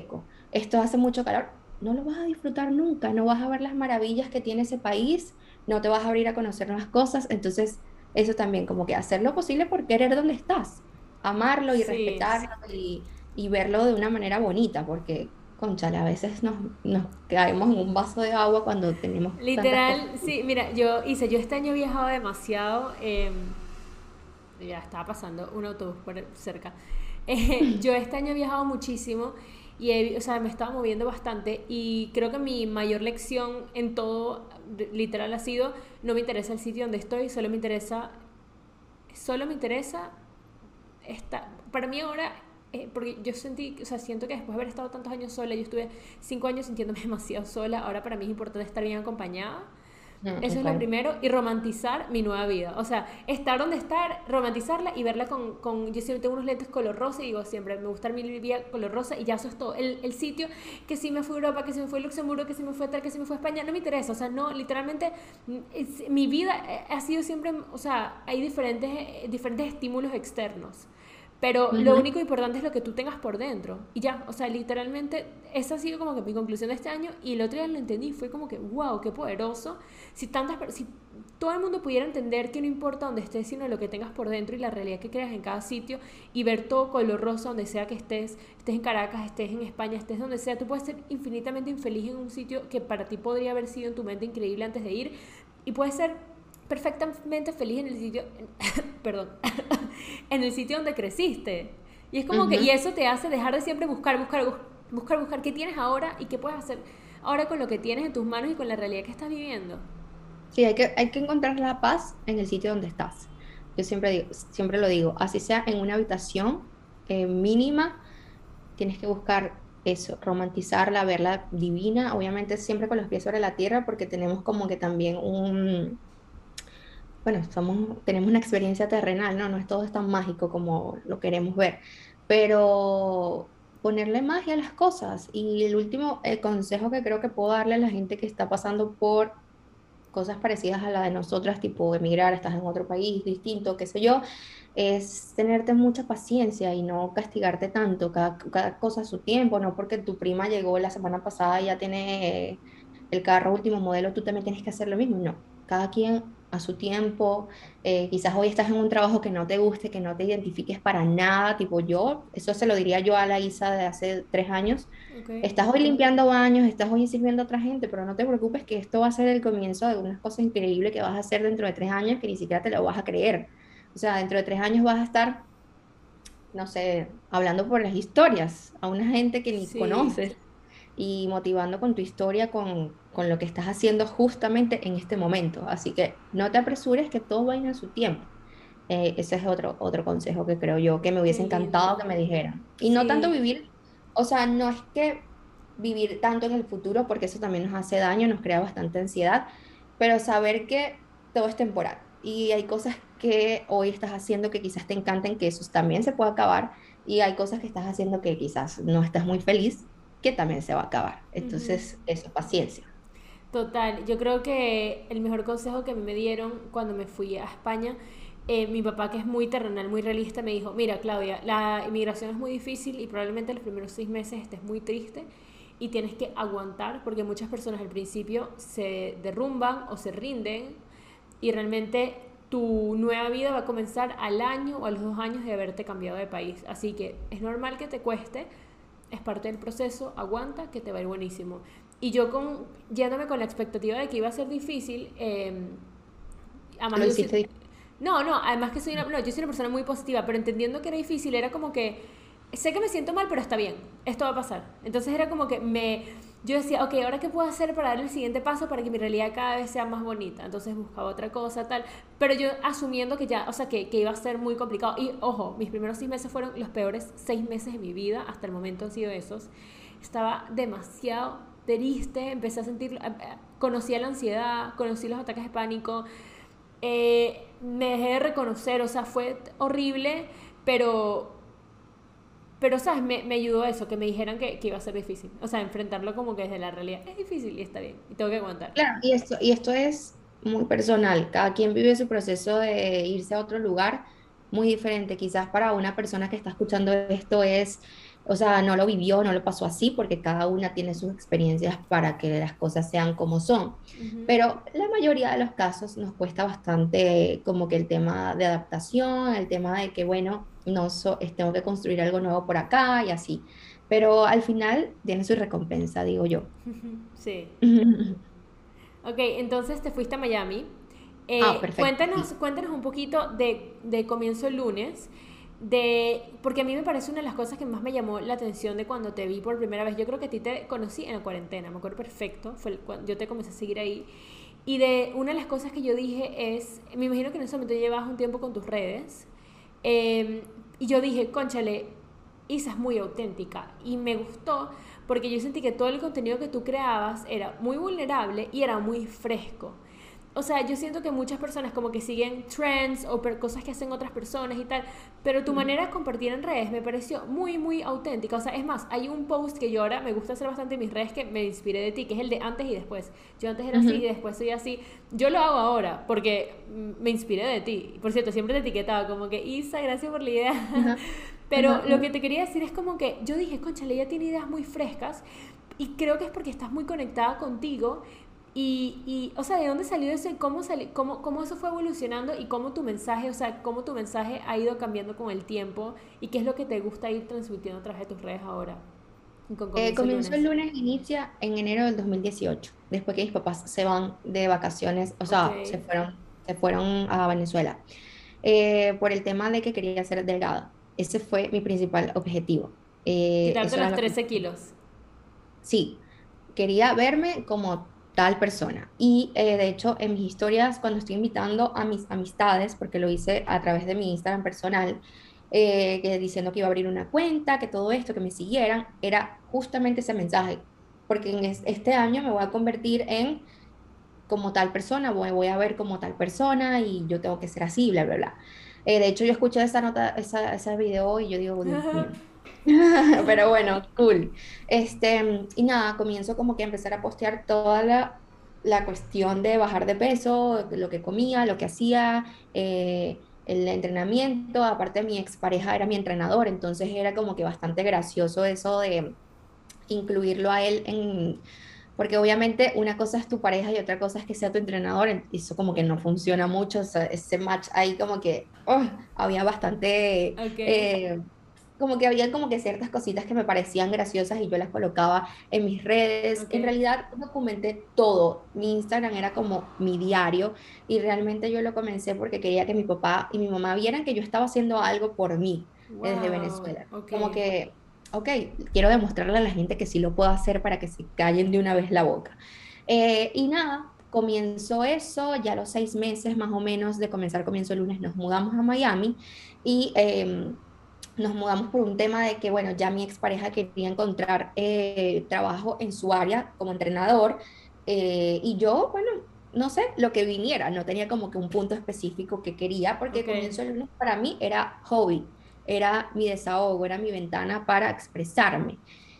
esto hace mucho calor, no lo vas a disfrutar nunca, no vas a ver las maravillas que tiene ese país, no te vas a abrir a conocer nuevas cosas, entonces eso también, como que hacer lo posible por querer donde estás, amarlo y Sí. respetarlo y verlo de una manera bonita, porque, cónchale, a veces nos caemos en un vaso de agua cuando tenemos tantas cosas. Literal, sí, mira, yo este año he viajado demasiado, ya estaba pasando un autobús por cerca. Yo este año he viajado muchísimo y o sea, me estaba moviendo bastante y creo que mi mayor lección en todo, literal, ha sido, no me interesa el sitio donde estoy, solo me interesa para mí ahora, porque yo sentí, o sea, siento que después de haber estado tantos años sola, yo estuve 5 años sintiéndome demasiado sola, ahora para mí es importante estar bien acompañada. Eso es lo Ok. primero, y romantizar mi nueva vida. O sea, estar donde estar, romantizarla y verla con yo siempre tengo unos lentes color rosa y digo siempre, me gusta mi vida color rosa y ya eso es todo. El sitio, que si me fue a Europa, que si me fue a Luxemburgo, que si me fue a tal, que si me fue a España, no me interesa. O sea, no, literalmente, mi vida ha sido siempre, o sea, hay diferentes estímulos externos. Pero lo Ujú. único importante es lo que tú tengas por dentro. Y ya, o sea, literalmente, esa ha sido como que mi conclusión de este año. Y el otro día lo entendí, fue como que, wow, qué poderoso. Si todo el mundo pudiera entender que no importa dónde estés, sino lo que tengas por dentro y la realidad que creas en cada sitio, y ver todo color rosa donde sea que estés en Caracas, estés en España, estés donde sea, tú puedes ser infinitamente infeliz en un sitio que para ti podría haber sido en tu mente increíble antes de ir, y puedes ser perfectamente feliz en el sitio, perdón, en el sitio donde creciste. Y es como que, y Ujú. eso te hace dejar de siempre buscar qué tienes ahora y qué puedes hacer ahora con lo que tienes en tus manos y con la realidad que estás viviendo. Sí, hay que encontrar la paz en el sitio donde estás. Yo siempre lo digo, así sea en una habitación mínima, tienes que buscar eso, romantizarla, verla divina, obviamente siempre con los pies sobre la tierra, porque tenemos como que también bueno, tenemos una experiencia terrenal, ¿no? No es todo tan mágico como lo queremos ver, pero ponerle magia a las cosas. Y el último consejo que creo que puedo darle a la gente que está pasando por cosas parecidas a la de nosotras, tipo emigrar, estás en otro país distinto, qué sé yo, es tenerte mucha paciencia y no castigarte tanto, cada cosa a su tiempo, no porque tu prima llegó la semana pasada y ya tiene el carro último modelo, tú también tienes que hacer lo mismo, no, cada quien a su tiempo, quizás hoy estás en un trabajo que no te guste, que no te identifiques para nada, tipo yo, eso se lo diría yo a la Isa de hace 3 años. Ok. Estás hoy limpiando baños, estás hoy sirviendo a otra gente, pero no te preocupes que esto va a ser el comienzo de unas cosas increíbles que vas a hacer dentro de 3 años que ni siquiera te lo vas a creer. O sea, dentro de 3 años vas a estar, no sé, hablando por las historias a una gente que ni Sí, conoces y motivando con tu historia, con lo que estás haciendo justamente en este momento. Así que no te apresures, que todo va a ir en su tiempo. Ese es otro consejo que creo yo que me qué hubiese encantado lindo. que me dijeran. Y no tanto Sí, vivir, o sea, no es que vivir tanto en el futuro, porque eso también nos hace daño, nos crea bastante ansiedad, pero saber que todo es temporal y hay cosas que hoy estás haciendo que quizás te encanten, que eso también se puede acabar, y hay cosas que estás haciendo que quizás no estás muy feliz, que también se va a acabar. ujú. Entonces, eso, paciencia. Total. Yo creo que el mejor consejo que a mí me dieron cuando me fui a España, mi papá, que es muy terrenal, muy realista, me dijo, mira, Claudia, la inmigración es muy difícil y probablemente los primeros 6 meses estés muy triste y tienes que aguantar porque muchas personas al principio se derrumban o se rinden y realmente tu nueva vida va a comenzar al año o a los 2 años de haberte cambiado de país. Así que es normal que te cueste, es parte del proceso, aguanta, que te va a ir buenísimo. Y yo yéndome con la expectativa de que iba a ser difícil, además Lo yo soy, hiciste no, no, además que no, yo soy una persona muy positiva, pero entendiendo que era difícil, era como que, sé que me siento mal, pero está bien, esto va a pasar. Entonces era como que yo decía, ok, ¿ahora qué puedo hacer para dar el siguiente paso para que mi realidad cada vez sea más bonita? Entonces buscaba otra cosa, tal, pero yo asumiendo que ya, o sea, que iba a ser muy complicado. Y ojo, mis primeros 6 meses fueron los peores 6 meses de mi vida, hasta el momento han sido esos. Estaba demasiado triste, empecé a sentir, conocí la ansiedad, conocí los ataques de pánico, me dejé de reconocer, o sea, fue horrible, pero, ¿sabes? Me ayudó eso, que me dijeran que iba a ser difícil. O sea, enfrentarlo como que desde la realidad. Es difícil y está bien, y tengo que aguantar. Claro, y esto es muy personal. Cada quien vive su proceso de irse a otro lugar muy diferente. Quizás para una persona que está escuchando esto es o sea, no lo vivió, no lo pasó así, porque cada una tiene sus experiencias para que las cosas sean como son. Ujú. Pero la mayoría de los casos nos cuesta bastante como que el tema de adaptación, el tema de que, bueno, no tengo que construir algo nuevo por acá y así. Pero al final tiene su recompensa, digo yo. Sí. Ok, entonces te fuiste a Miami. Ah, perfecto, Cuéntanos, sí. cuéntanos un poquito de comienzo el lunes, porque a mí me parece una de las cosas que más me llamó la atención de cuando te vi por primera vez. Yo creo que a ti te conocí en la cuarentena, me acuerdo perfecto, cuando yo te comencé a seguir ahí. Y de una de las cosas que yo dije es, me imagino que en ese momento llevas un tiempo con tus redes, y yo dije, cónchale, Isa es muy auténtica y me gustó porque yo sentí que todo el contenido que tú creabas era muy vulnerable y era muy fresco. O sea, yo siento que muchas personas como que siguen trends o cosas que hacen otras personas y tal, pero tu manera de compartir en redes me pareció muy, muy auténtica. O sea, es más, hay un post que yo ahora me gusta hacer bastante en mis redes que me inspiré de ti, que es el de antes y después. Yo antes era así y Ujú, después soy así. Yo lo hago ahora porque me inspiré de ti. Por cierto, siempre te etiquetaba como que Isa, gracias por la idea. ajá, Pero ajá, lo ajá. que te quería decir es como que yo dije, conchale, ella tiene ideas muy frescas y creo que es porque estás muy conectada contigo o sea, ¿de dónde salió eso y cómo eso fue evolucionando y cómo tu mensaje, o sea, cómo tu mensaje ha ido cambiando con el tiempo y qué es lo que te gusta ir transmitiendo a través de tus redes ahora? Y con comienzo el Comienzo el lunes. lunes, inicia en enero del 2018 después que mis papás se van de vacaciones, o Ok. sea, se fueron a Venezuela, por el tema de que quería ser delgada. Ese fue mi principal objetivo. Quitarte Eso era los lo que 13 kilos. sí, quería verme como tal persona. Y de hecho, en mis historias, cuando estoy invitando a mis amistades, porque lo hice a través de mi Instagram personal, que diciendo que iba a abrir una cuenta, que todo esto, que me siguieran, era justamente ese mensaje. Porque en este año me voy a convertir en como tal persona, voy a ver como tal persona y yo tengo que ser así, bla, bla, bla. De hecho, yo escuché esa nota, ese video y yo digo, "Oh, Dios mío". Pero bueno, cool. Y nada, comienzo como que a empezar a postear toda la cuestión de bajar de peso, lo que comía, lo que hacía, el entrenamiento. Aparte, mi expareja era mi entrenador, entonces era como que bastante gracioso eso de incluirlo a él porque obviamente una cosa es tu pareja y otra cosa es que sea tu entrenador, y eso como que no funciona mucho, o sea, ese match ahí como que había bastante, Ok. como que había como que ciertas cositas que me parecían graciosas y yo las colocaba en mis redes. Ok. En realidad documenté todo, mi Instagram era como mi diario y realmente yo lo comencé porque quería que mi papá y mi mamá vieran que yo estaba haciendo algo por mí desde Wow. Venezuela, Ok. como que ok, quiero demostrarle a la gente que sí lo puedo hacer para que se callen de una vez la boca. Y nada, comienzo eso, ya a los 6 meses más o menos de comenzar, comienzo el lunes, nos mudamos a Miami y nos mudamos por un tema de que, bueno, ya mi expareja quería encontrar trabajo en su área como entrenador y yo, bueno, no sé, lo que viniera, no tenía como que un punto específico que quería porque Ok. comienzo el lunes para mí era hobby, era mi desahogo, era mi ventana para expresarme.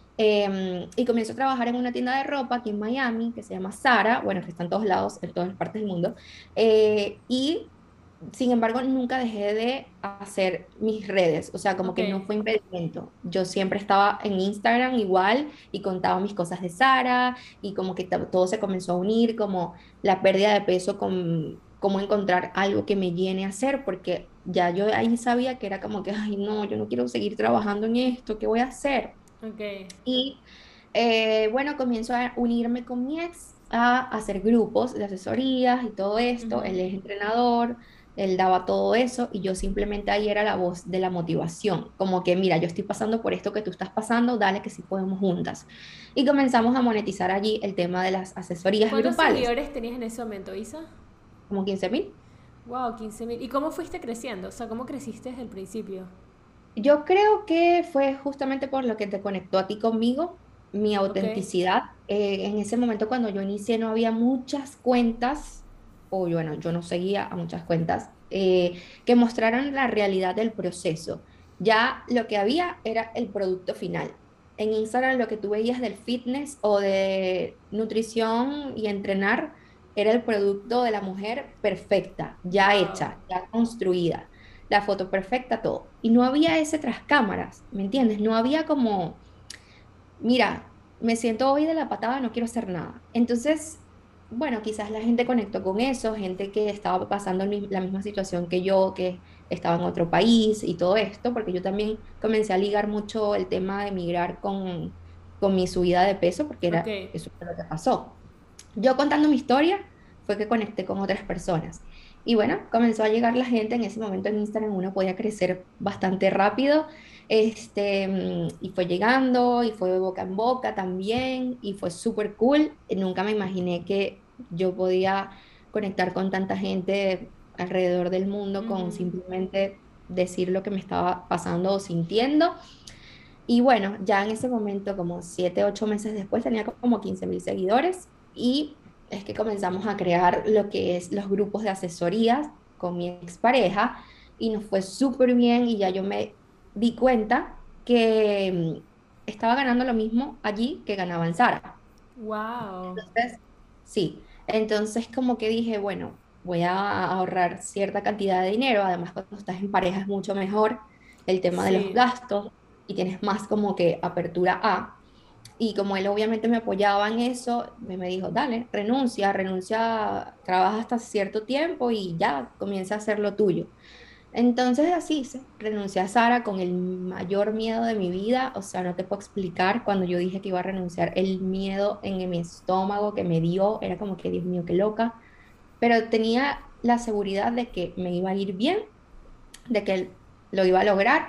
Y comienzo a trabajar en una tienda de ropa aquí en Miami que se llama Zara, bueno, que está en todos lados, en todas partes del mundo. Y sin embargo, nunca dejé de hacer mis redes, o sea, como Ok. que no fue impedimento. Yo siempre estaba en Instagram igual y contaba mis cosas de Zara y como que todo se comenzó a unir, como la pérdida de peso con cómo encontrar algo que me llene a hacer, porque ya yo ahí sabía que era como que, ay, no, yo no quiero seguir trabajando en esto, ¿qué voy a hacer? Ok. Y bueno, comienzo a unirme con mi ex a hacer grupos de asesorías y todo esto. Él Ujú. es entrenador, él daba todo eso y yo simplemente ahí era la voz de la motivación, como que mira, yo estoy pasando por esto que tú estás pasando, dale que sí podemos juntas. Y comenzamos a monetizar allí el tema de las asesorías ¿Cuántos grupales, seguidores tenías en ese momento, Isa? como 15.000. Wow, 15.000. ¿Y cómo fuiste creciendo? O sea, ¿cómo creciste desde el principio? Yo creo que fue justamente por lo que te conectó a ti conmigo, mi Ok. autenticidad. En ese momento cuando yo inicié no había muchas cuentas, o bueno, yo no seguía a muchas cuentas, que mostraran la realidad del proceso. Ya lo que había era el producto final. En Instagram lo que tú veías del fitness o de nutrición y entrenar era el producto de la mujer perfecta, ya Wow. hecha, ya construida. la foto perfecta, todo. Y no había ese tras cámaras, ¿me entiendes? No había como, mira, me siento hoy de la patada, no quiero hacer nada. Entonces, bueno, quizás la gente conectó con eso, gente que estaba pasando la misma situación que yo, que estaba en otro país y todo esto, porque yo también comencé a ligar mucho el tema de emigrar con mi subida de peso, porque Ok. eso fue lo que pasó. Yo contando mi historia fue que conecté con otras personas. Y bueno, comenzó a llegar la gente. En ese momento en Instagram uno podía crecer bastante rápido. Y fue llegando y fue de boca en boca también y fue súper cool. Nunca me imaginé que yo podía conectar con tanta gente alrededor del mundo con Ujú. simplemente decir lo que me estaba pasando o sintiendo. Y bueno, ya en ese momento, como 7, 8 meses después, tenía como 15.000 seguidores y es que comenzamos a crear lo que es los grupos de asesorías con mi expareja y nos fue súper bien y ya yo me di cuenta que estaba ganando lo mismo allí que ganaba en Zara. Wow. Entonces, sí, entonces como que dije, bueno, voy a ahorrar cierta cantidad de dinero, además cuando estás en pareja es mucho mejor el tema de los Sí. gastos y tienes más como que apertura a. Y como él obviamente me apoyaba en eso, me dijo, dale, renuncia, trabaja hasta cierto tiempo y ya comienza a hacer lo tuyo. Entonces así hice, renuncié a Sara con el mayor miedo de mi vida, o sea, no te puedo explicar cuando yo dije que iba a renunciar, el miedo en mi estómago que me dio, era como que, Dios mío, qué loca, pero tenía la seguridad de que me iba a ir bien, de que lo iba a lograr.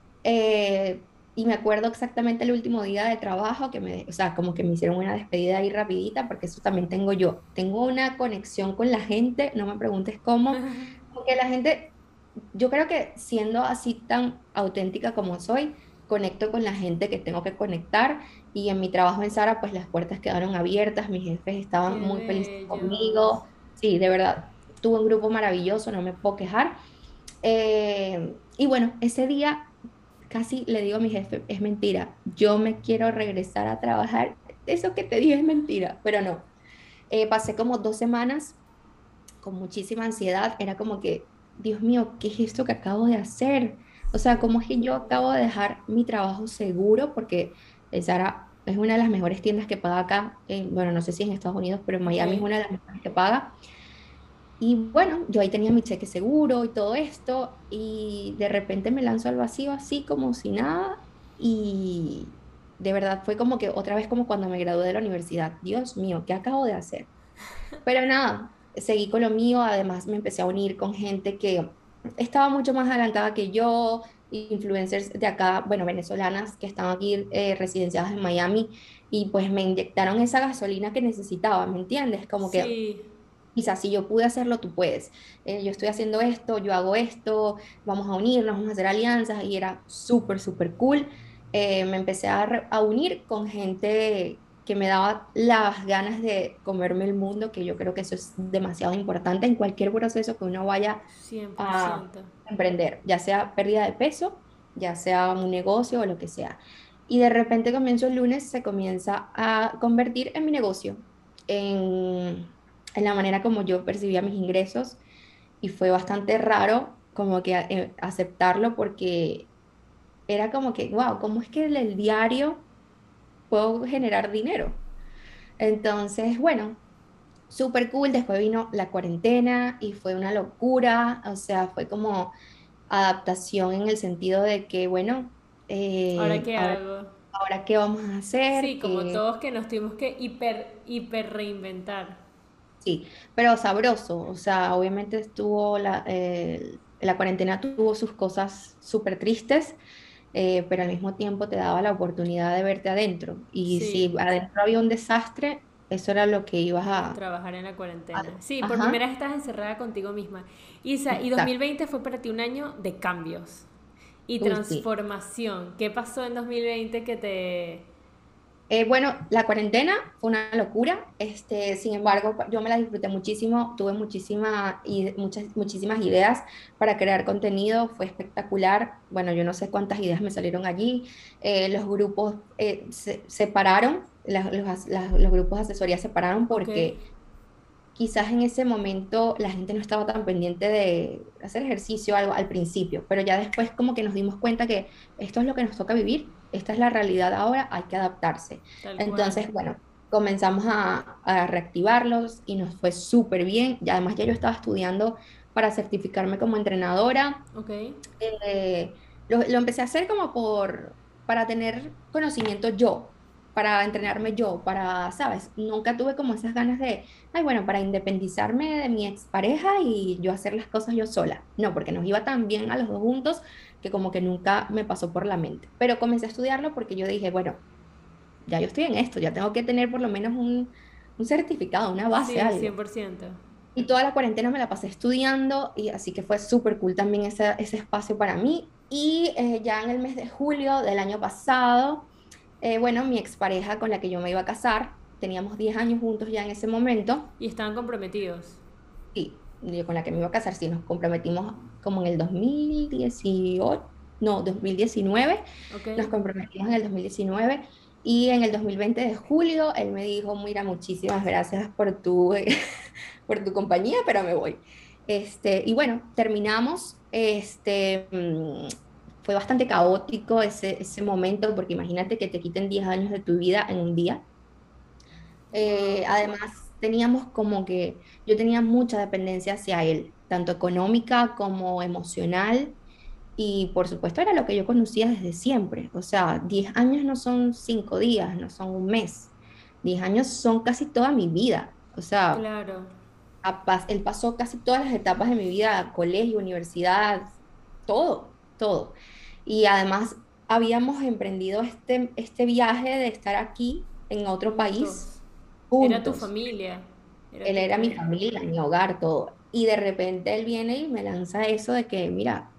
Y me acuerdo exactamente el último día de trabajo o sea, como que me hicieron una despedida ahí rapidita, porque eso también tengo yo. Tengo una conexión con la gente, no me preguntes cómo, porque la gente, yo creo que siendo así tan auténtica como soy, conecto con la gente que tengo que conectar y en mi trabajo en Sara, pues las puertas quedaron abiertas, mis jefes estaban Qué muy felices bello. conmigo. Sí, de verdad, tuve un grupo maravilloso, no me puedo quejar. Y bueno, ese día casi le digo a mi jefe, es mentira, yo me quiero regresar a trabajar, eso que te dije es mentira, pero no. Pasé como 2 semanas con muchísima ansiedad, era como que, Dios mío, ¿qué es esto que acabo de hacer? O sea, ¿cómo es que yo acabo de dejar mi trabajo seguro? Porque Zara es una de las mejores tiendas que paga acá, bueno, no sé si en Estados Unidos, pero en Ok. Miami es una de las mejores que paga. Y bueno, yo ahí tenía mi cheque seguro y todo esto, y de repente me lanzo al vacío así como si nada, y de verdad fue como que otra vez como cuando me gradué de la universidad, Dios mío, ¿qué acabo de hacer? Pero nada, seguí con lo mío, además me empecé a unir con gente que estaba mucho más adelantada que yo, influencers de acá, bueno, venezolanas que están aquí residenciadas en Miami, y pues me inyectaron esa gasolina que necesitaba, ¿me entiendes? Como que Sí. quizás si yo pude hacerlo, tú puedes. Yo estoy haciendo esto, yo hago esto, vamos a unirnos, vamos a hacer alianzas y era súper, súper cool. Me empecé a unir con gente que me daba las ganas de comerme el mundo, que yo creo que eso es demasiado importante en cualquier proceso que uno vaya Cien por a ciento. emprender, ya sea pérdida de peso, ya sea un negocio o lo que sea. Y de repente comienzo el lunes, se comienza a convertir en mi negocio, en la manera como yo percibía mis ingresos y fue bastante raro como que aceptarlo porque era como que, wow, ¿cómo es que el diario puedo generar dinero? Entonces, bueno, súper cool. Después vino la cuarentena y fue una locura, o sea, fue como adaptación en el sentido de que, bueno, ¿Ahora eh, qué ahora, hago? ahora qué vamos a hacer, Sí, como todos que nos tuvimos que hiper reinventar. sí, pero sabroso, o sea, obviamente estuvo la cuarentena tuvo sus cosas súper tristes, pero al mismo tiempo te daba la oportunidad de verte adentro. Y Sí, si adentro había un desastre, eso era lo que ibas trabajar en la cuarentena. a- Sí, por primera ajá, vez estás encerrada contigo misma. Isa, y exacto. 2020 fue para ti un año de cambios y Uy, sí. transformación. ¿Qué pasó en 2020 que te... Bueno, la cuarentena fue una locura, sin embargo, yo me la disfruté muchísimo, tuve muchísimas ideas para crear contenido, fue espectacular. Bueno, yo no sé cuántas ideas me salieron allí. Los grupos se separaron, los grupos de asesoría se separaron Ok, porque quizás en ese momento la gente no estaba tan pendiente de hacer ejercicio o algo al principio, pero ya después como que nos dimos cuenta que esto es lo que nos toca vivir, esta es la realidad ahora, hay que adaptarse. Tal cual. Entonces, bueno, comenzamos a reactivarlos y nos fue súper bien. Y además ya yo estaba estudiando para certificarme como entrenadora. Ok. eh, lo empecé a hacer como para tener conocimiento yo, para entrenarme yo, para, ¿sabes? Nunca tuve como esas ganas de, ay, bueno, para independizarme de mi expareja y yo hacer las cosas yo sola. No, porque nos iba tan bien a los dos juntos que como que nunca me pasó por la mente. Pero comencé a estudiarlo porque yo dije, bueno, ya yo estoy en esto, ya tengo que tener por lo menos un certificado, una base, Sí, algo. 100%. Y toda la cuarentena me la pasé estudiando y así que fue súper cool también ese espacio para mí. Y ya en el mes de julio del año pasado, bueno, mi expareja con la que yo me iba a casar, teníamos 10 años juntos ya en ese momento, Y estaban comprometidos. y yo con la que me iba a casar, sí, nos comprometimos como en el 2018, no, 2019, Ok. nos comprometimos en el 2019 y en el 2020 de julio él me dijo, mira, muchísimas gracias por por tu compañía, pero me voy. Y bueno, terminamos, fue bastante caótico ese momento, porque imagínate que te quiten 10 años de tu vida en un día. Wow. Además, teníamos como que yo tenía mucha dependencia hacia él, tanto económica como emocional, y por supuesto era lo que yo conocía desde siempre. O sea, 10 años no son 5 días, no son un mes. 10 años son casi toda mi vida. O sea, Claro. él pasó casi todas las etapas de mi vida, colegio, universidad, todo, todo. Y además habíamos emprendido este viaje de estar aquí en otro país Juntos. Era tu juntos. familia. Era Él tu era mi pareja. familia, mi hogar, todo. Y de repente él viene y me lanza eso de que, mira,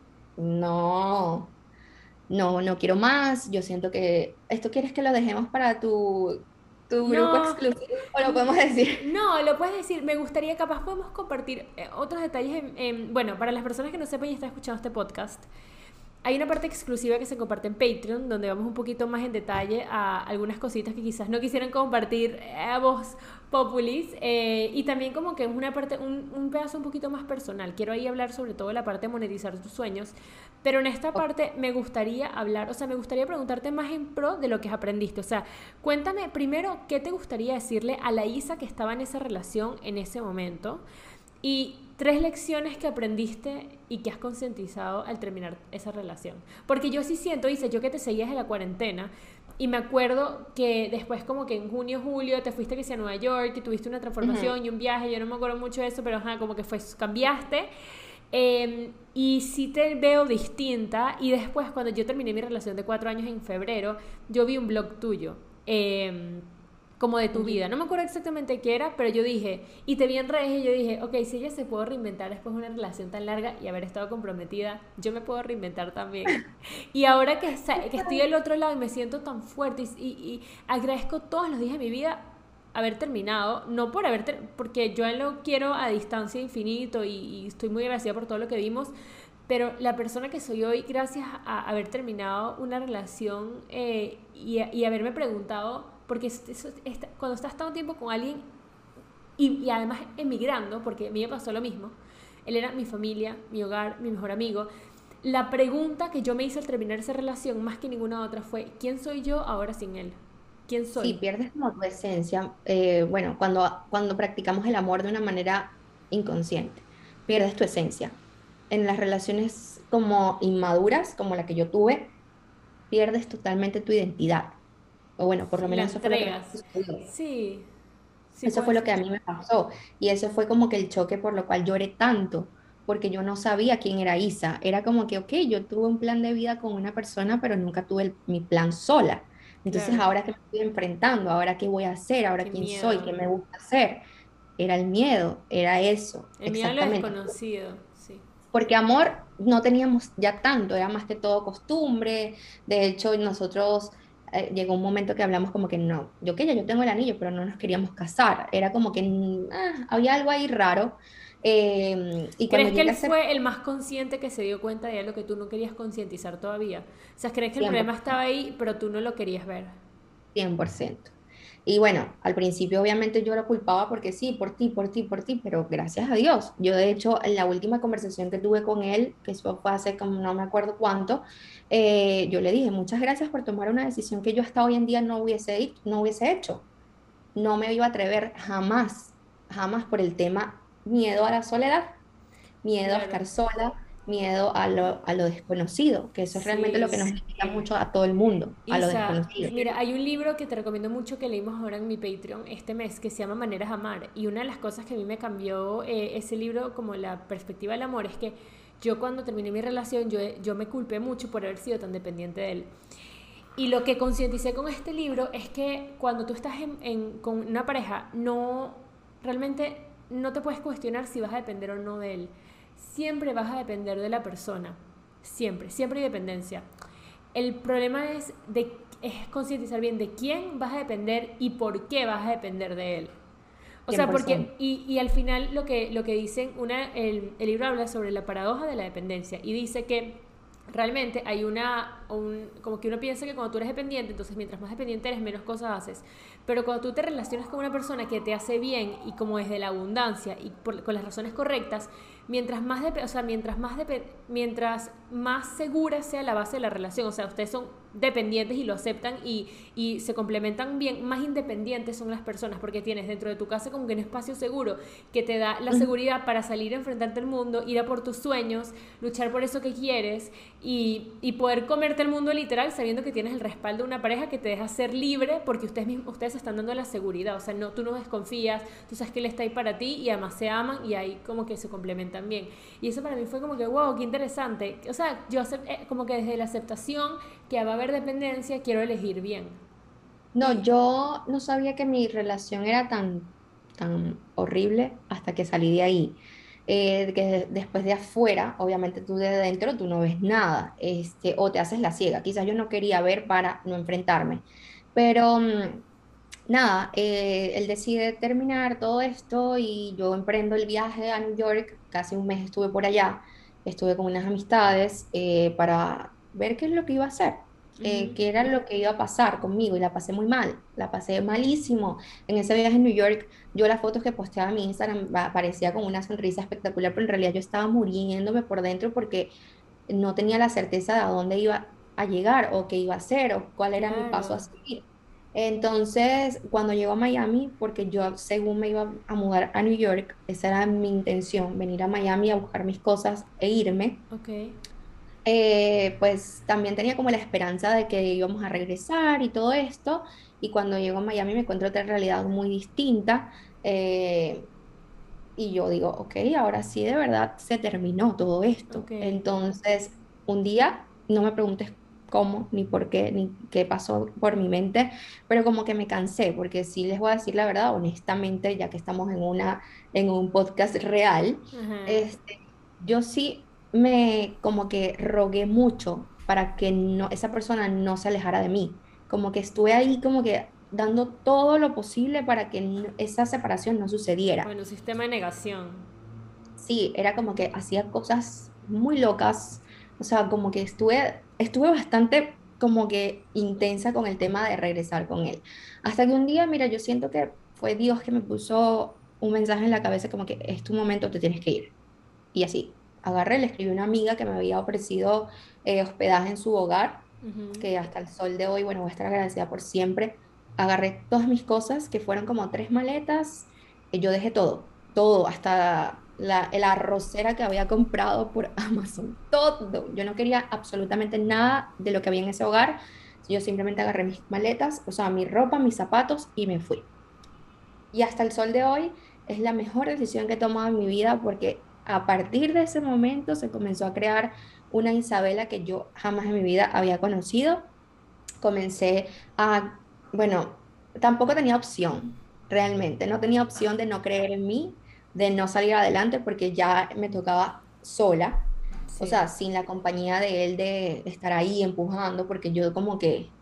no, no quiero más, yo siento que esto quieres que lo dejemos para tu grupo No, exclusivo, o lo podemos decir. no, lo puedes decir. Me gustaría, capaz podemos compartir otros detalles. Bueno, para las personas que no sepan y están escuchando este podcast, hay una parte exclusiva que se comparte en Patreon, donde vamos un poquito más en detalle a algunas cositas que quizás no quisieran compartir a vos populis, y también como que es una parte, un pedazo un poquito más personal. Quiero ahí hablar sobre todo de la parte de monetizar tus sueños, pero en esta parte me gustaría hablar, o sea, me gustaría preguntarte más en pro de lo que aprendiste. O sea, cuéntame primero qué te gustaría decirle a la Isa que estaba en esa relación en ese momento, y 3 lecciones que aprendiste y que has concientizado al terminar esa relación. Porque yo sí siento, dice, yo que te seguías en la cuarentena, y me acuerdo que después como que en junio, julio, te fuiste que sea a Nueva York y tuviste una Ujú. transformación y un viaje, yo no me acuerdo mucho de eso, pero ajá, como que fue, cambiaste. Y sí te veo distinta. Y después, cuando yo terminé mi relación de 4 años en febrero, yo vi un blog tuyo. Como de tu vida. No me acuerdo exactamente qué era, pero yo dije, y te vi en redes y yo dije, ok, si ella se puede reinventar después de una relación tan larga y haber estado comprometida, yo me puedo reinventar también. Y ahora que estoy del otro lado y me siento tan fuerte y agradezco todos los días de mi vida haber terminado, no por porque yo lo quiero a distancia infinito y estoy muy agradecida por todo lo que vimos, pero la persona que soy hoy, gracias a haber terminado una relación, y haberme preguntado, porque cuando estás tanto tiempo con alguien y además emigrando, porque a mí me pasó lo mismo, él era mi familia, mi hogar, mi mejor amigo, la pregunta que yo me hice al terminar esa relación, más que ninguna otra, fue, ¿quién soy yo ahora sin él? ¿Quién Sí, soy? pierdes como tu esencia. Bueno, cuando practicamos el amor de una manera inconsciente, pierdes tu esencia. En las relaciones como inmaduras, como la que yo tuve, pierdes totalmente tu identidad. O bueno, por lo La menos eso fue lo que me entregas. sucedió. Sí, sí Eso puede fue lo ser. que a mí me pasó. Y eso fue como que el choque por lo cual lloré tanto, porque yo no sabía quién era Isa. Era como que, ok, yo tuve un plan de vida con una persona, pero nunca tuve mi plan sola. Entonces, Claro, ahora que me estoy enfrentando, ahora qué voy a hacer, ahora qué quién soy, miedo. qué me gusta hacer, era el miedo, era eso, El miedo a lo exactamente. desconocido, sí. Porque amor no teníamos ya tanto, era más que todo costumbre. De hecho, nosotros llegó un momento que hablamos como que no, yo que ya yo tengo el anillo, pero no nos queríamos casar. Era como que había algo ahí raro. Y cuando ¿Crees que él llega ese fue el más consciente que se dio cuenta de algo que tú no querías concientizar todavía? O sea, ¿crees que el tiempo, problema estaba ahí, pero tú no lo querías ver? 100%. Y bueno, al principio obviamente yo lo culpaba porque sí, por ti, por ti, por ti, pero gracias a Dios. Yo de hecho, en la última conversación que tuve con él, que eso fue hace como no me acuerdo cuánto, yo le dije, muchas gracias por tomar una decisión que yo hasta hoy en día no hubiese hecho. No me iba a atrever jamás, jamás por el tema miedo a la soledad, miedo a Claro. estar sola, miedo a lo desconocido, que eso es realmente lo Sí. que nos limita mucho a todo el mundo, a lo Isa, desconocido. mira, hay un libro que te recomiendo mucho que leímos ahora en mi Patreon este mes que se llama Maneras de Amar. Y una de las cosas que a mí me cambió ese libro, como la perspectiva del amor, es que yo cuando terminé mi relación, yo me culpé mucho por haber sido tan dependiente de él. Y lo que concienticé con este libro es que cuando tú estás con una pareja, no, realmente no te puedes cuestionar si vas a depender o no de él. Siempre vas a depender de la persona. Siempre, siempre hay dependencia. El problema es concientizar bien de quién vas a depender y por qué vas a depender de él. O sea, 100%. porque, y al final lo que dicen, el libro habla sobre la paradoja de la dependencia y dice que realmente hay como que uno piensa que cuando tú eres dependiente, entonces mientras más dependiente eres, menos cosas haces. Pero cuando tú te relacionas con una persona que te hace bien y como desde la abundancia y con las razones correctas, o sea, mientras más segura sea la base de la relación, o sea, ustedes son dependientes y lo aceptan y se complementan bien, más independientes son las personas porque tienes dentro de tu casa como que un espacio seguro que te da la seguridad para salir a enfrentarte al mundo, ir a por tus sueños, luchar por eso que quieres y poder comerte el mundo literal sabiendo que tienes el respaldo de una pareja que te deja ser libre porque ustedes están dando la seguridad, o sea, no, tú no desconfías, tú sabes que él está ahí para ti y además se aman y ahí como que se complementan bien. Y eso para mí fue como que, wow, qué interesante. O sea, como que desde la aceptación que va a haber dependencia, quiero elegir bien. No, Y, yo no sabía que mi relación era tan horrible hasta que salí de ahí. Que después de afuera, obviamente tú de dentro, tú no ves nada, o te haces la ciega. Quizás yo no quería ver para no enfrentarme. Pero nada, él decide terminar todo esto y yo emprendo el viaje a New York. Casi un mes estuve por allá. Estuve con unas amistades para ver qué es lo que iba a hacer, ujú, qué era lo que iba a pasar conmigo y la pasé muy mal, la pasé malísimo. En ese viaje en New York, yo las fotos que posteaba en mi Instagram parecía con una sonrisa espectacular, pero en realidad yo estaba muriéndome por dentro porque no tenía la certeza de a dónde iba a llegar o qué iba a hacer o cuál era mi paso a claro, seguir. Entonces, cuando llego a Miami, porque yo según me iba a mudar a New York, esa era mi intención, venir a Miami a buscar mis cosas e irme, ok. pues también tenía como la esperanza de que íbamos a regresar y todo esto. Y cuando llego a Miami me encuentro otra realidad muy distinta. eh, y yo digo, ok, ahora sí de verdad se terminó todo esto. Ok. Entonces, un día, no me preguntes cómo, ni por qué, ni qué pasó por mi mente, pero como que me cansé, porque sí les voy a decir la verdad, honestamente, ya que estamos en un podcast real, Ajá. este, yo sí me como que rogué mucho para que no, esa persona no se alejara de mí. Como que estuve ahí como que dando todo lo posible para que esa separación no sucediera. Bueno, sistema de negación. Sí, era como que hacía cosas muy locas, o sea, como que estuve bastante como que intensa con el tema de regresar con él. Hasta que un día, mira, yo siento que fue Dios que me puso un mensaje en la cabeza como que es tu momento, te tienes que ir. Y así, agarré, le escribí a una amiga que me había ofrecido hospedaje en su hogar, Ujú. que hasta el sol de hoy, bueno, voy a estar agradecida por siempre. Agarré todas mis cosas, que fueron como 3 maletas, y yo dejé todo, todo, hasta la arrocera que había comprado por Amazon, todo. Yo no quería absolutamente nada de lo que había en ese hogar. Yo simplemente agarré mis maletas, o sea, mi ropa, mis zapatos y me fui. Y hasta el sol de hoy es la mejor decisión que he tomado en mi vida porque a partir de ese momento se comenzó a crear una Isabela que yo jamás en mi vida había conocido. Comencé a, bueno, tampoco tenía opción, realmente, no tenía opción de no creer en mí, de no salir adelante porque ya me tocaba sola, o Sí. sea, sin la compañía de él de estar ahí empujando, porque yo como que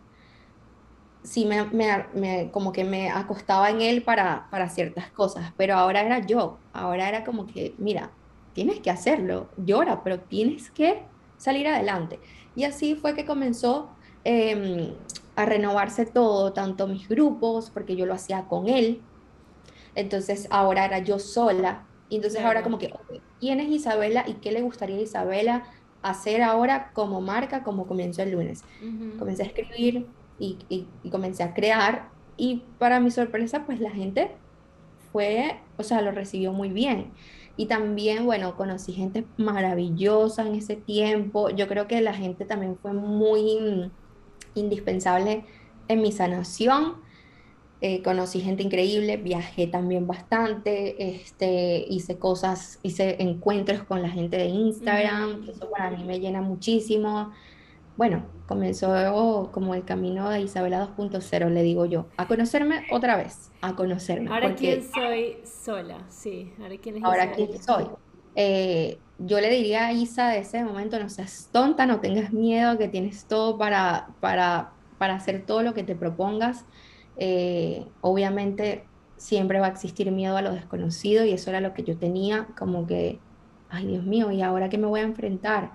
sí como que me acostaba en él para ciertas cosas, pero ahora era yo, ahora era como que, mira, tienes que hacerlo, llora, pero tienes que salir adelante. Y así fue que comenzó a renovarse todo, tanto mis grupos, porque yo lo hacía con él, entonces ahora era yo sola. Y entonces ahora Claro. como que, ok, ¿quién es Isabela y qué le gustaría a Isabela hacer ahora como marca, como comenzó el lunes? Ujú. Comencé a escribir y comencé a crear y para mi sorpresa, pues la gente fue, o sea, lo recibió muy bien. Y también, bueno, conocí gente maravillosa en ese tiempo. Yo creo que la gente también fue muy indispensable en mi sanación. Conocí gente increíble, viajé también bastante, hice cosas, hice encuentros con la gente de Instagram, que Ujú. eso para mí me llena muchísimo. Bueno, comenzó como el camino de Isabela 2.0, le digo yo, a conocerme otra vez, a conocerme, Ahora quién porque soy sola, sí. Ahora quién es ahora quién Isabela. soy. Yo le diría a Isa de ese momento, no seas tonta, no tengas miedo, que tienes todo para hacer todo lo que te propongas. Obviamente siempre va a existir miedo a lo desconocido y eso era lo que yo tenía, como que, ay Dios mío, ¿y ahora qué me voy a enfrentar?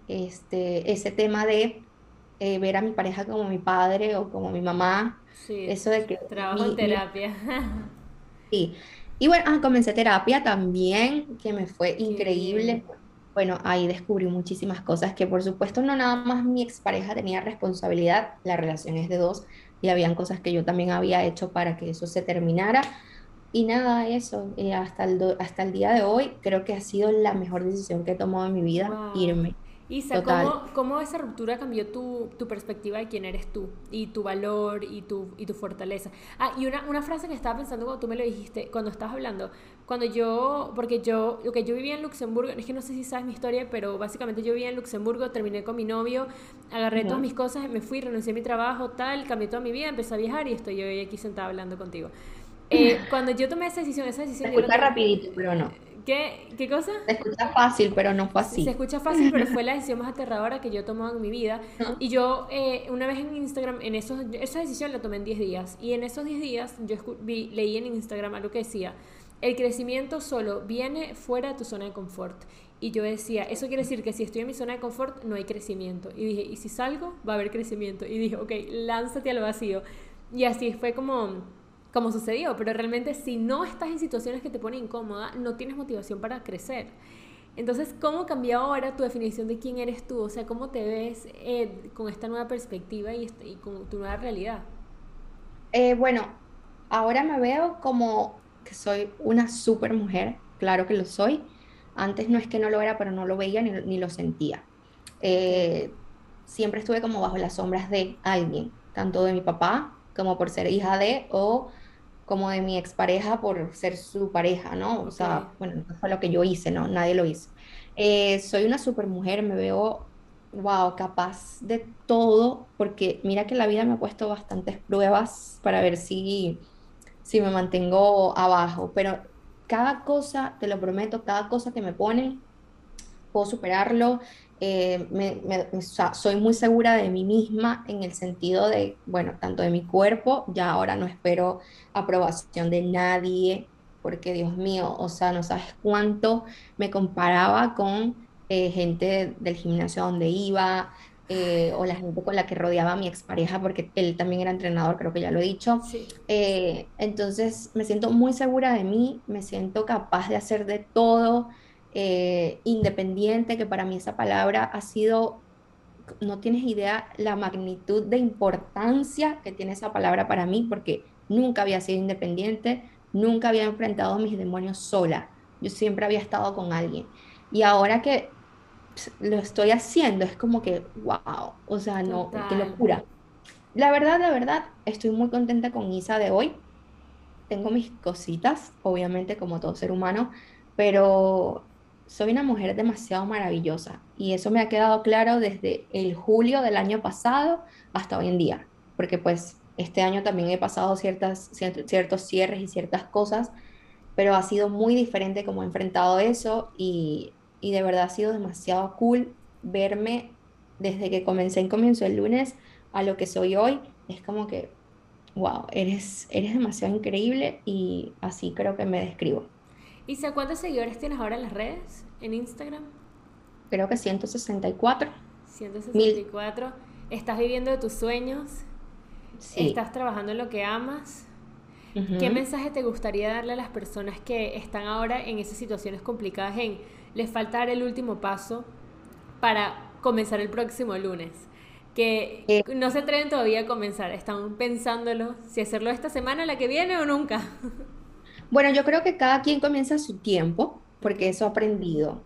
Ese tema de ver a mi pareja como mi padre o como mi mamá, Sí, eso de que trabajo en mi terapia. sí, y bueno, comencé terapia también, que me fue Qué bien. increíble. Bueno, ahí descubrí muchísimas cosas que por supuesto no nada más mi expareja tenía responsabilidad, la relación es de dos y habían cosas que yo también había hecho para que eso se terminara. Y nada, eso, hasta el día de hoy creo que ha sido la mejor decisión que he tomado en mi vida, Wow. irme, Isa, total. ¿cómo esa ruptura cambió tu perspectiva de quién eres tú? Y tu valor y tu fortaleza. Ah, y una frase que estaba pensando cuando tú me lo dijiste, cuando estabas hablando, porque yo vivía en Luxemburgo, es que no sé si sabes mi historia, pero básicamente yo vivía en Luxemburgo, terminé con mi novio, agarré todas Ujú. mis cosas, me fui, renuncié a mi trabajo, tal, cambié toda mi vida, empecé a viajar y estoy yo hoy aquí sentada hablando contigo. Cuando yo tomé esa Se decisión yo la escucha tomé... rapidito, pero no. ¿Qué cosa? Se escucha fácil, pero no fue Se así. escucha fácil, pero fue la decisión más aterradora que yo he tomado en mi vida. Y yo, una vez en Instagram, esa decisión la tomé en 10 días. Y en esos 10 días yo leí en Instagram algo que decía, el crecimiento solo viene fuera de tu zona de confort. Y yo decía, eso quiere decir que si estoy en mi zona de confort, no hay crecimiento. Y dije, ¿y si salgo? Va a haber crecimiento. Y dije, ok, lánzate al vacío. Y así fue como sucedió. Pero realmente si no estás en situaciones que te ponen incómoda, no tienes motivación para crecer. Entonces, ¿cómo cambió ahora tu definición de quién eres tú? O sea, ¿cómo te ves con esta nueva perspectiva y con tu nueva realidad? Bueno, ahora me veo como que soy una super mujer, claro que lo soy. Antes no es que no lo era, pero no lo veía ni lo sentía. Ok, Eh, Siempre estuve como bajo las sombras de alguien, tanto de mi papá como por ser hija de, o como de mi expareja por ser su pareja, ¿no? O ok. sea, bueno, eso fue lo que yo hice, ¿no? Nadie lo hizo. Soy una super mujer, me veo, wow, capaz de todo, porque mira que la vida me ha puesto bastantes pruebas para ver si me mantengo abajo, pero cada cosa, te lo prometo, cada cosa que me ponen, puedo superarlo. O sea, soy muy segura de mí misma en el sentido de, bueno, tanto de mi cuerpo, ya ahora no espero aprobación de nadie, porque Dios mío, o sea, no sabes cuánto me comparaba con gente del gimnasio donde iba. O la gente con la que rodeaba a mi expareja, porque él también era entrenador, creo que ya lo he dicho. Sí. Entonces me siento muy segura de mí, me siento capaz de hacer de todo, independiente, que para mí esa palabra ha sido, no tienes idea la magnitud de importancia que tiene esa palabra para mí, porque nunca había sido independiente, nunca había enfrentado mis demonios sola, yo siempre había estado con alguien. Y ahora que lo estoy haciendo, es como que, wow, o sea, no, qué Total. locura. La verdad, estoy muy contenta con Isa de hoy. Tengo mis cositas, obviamente, como todo ser humano, pero soy una mujer demasiado maravillosa y eso me ha quedado claro desde el julio del año pasado hasta hoy en día, porque pues este año también he pasado ciertos cierres y ciertas cosas, pero ha sido muy diferente como he enfrentado eso y de verdad ha sido demasiado cool verme desde que comencé en Comienzo el lunes a lo que soy hoy. Es como que wow, eres demasiado increíble y así creo que me describo. Isa, ¿cuántos seguidores tienes ahora en las redes? ¿En Instagram? Creo que 164.000. 164. ¿Estás viviendo de tus sueños? Sí. estás trabajando en lo que amas. ¿Qué Ujú. mensaje te gustaría darle a las personas que están ahora en esas situaciones complicadas en les falta dar el último paso para comenzar el próximo lunes? Que Eh, no se atreven todavía a comenzar, están pensándolo si hacerlo esta semana, la que viene o nunca. bueno, yo creo que cada quien comienza a su tiempo, Ok. porque eso he aprendido.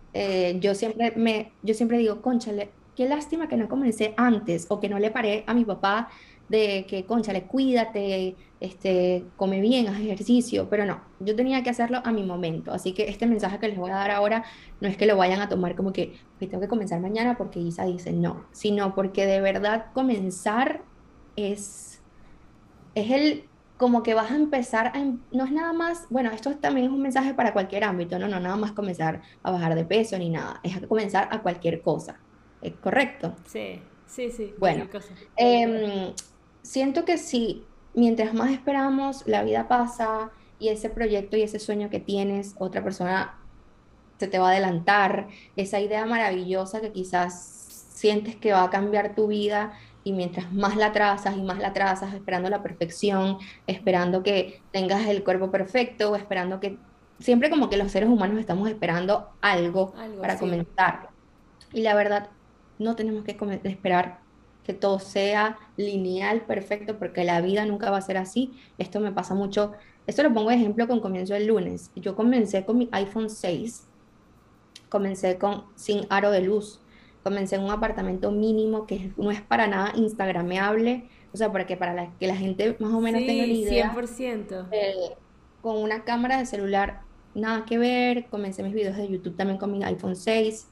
Yo siempre digo, cónchale, qué lástima que no comencé antes o que no le paré a mi papá de que, cónchale, cuídate, come bien, haz ejercicio, pero no, yo tenía que hacerlo a mi momento. Así que este mensaje que les voy a dar ahora no es que lo vayan a tomar como que, "Ay, tengo que comenzar mañana porque Isa dice no", sino porque de verdad comenzar es es el como que vas a empezar no es nada más, bueno, esto también es un mensaje para cualquier ámbito, no, no, nada más comenzar a bajar de peso ni nada, es a comenzar a cualquier cosa, ¿es correcto? Sí, sí, sí, Bueno, cualquier cosa. em, siento que si mientras más esperamos, la vida pasa y ese proyecto y ese sueño que tienes, otra persona se te va a adelantar, esa idea maravillosa que quizás sientes que va a cambiar tu vida y mientras más la trazas y más la trazas, esperando la perfección, esperando que tengas el cuerpo perfecto, esperando que siempre como que los seres humanos estamos esperando algo Algo para así. comenzar. Y la verdad, no tenemos que esperar que todo sea lineal, perfecto, porque la vida nunca va a ser así. Esto me pasa mucho. Esto lo pongo de ejemplo con comienzo el lunes. Yo comencé con mi iPhone 6, comencé sin aro de luz, comencé en un apartamento mínimo que no es para nada instagrameable, o sea, que la gente más o menos tenga una Sí, cien idea, por ciento eh, con una cámara de celular, nada que ver, comencé mis videos de YouTube también con mi iPhone 6,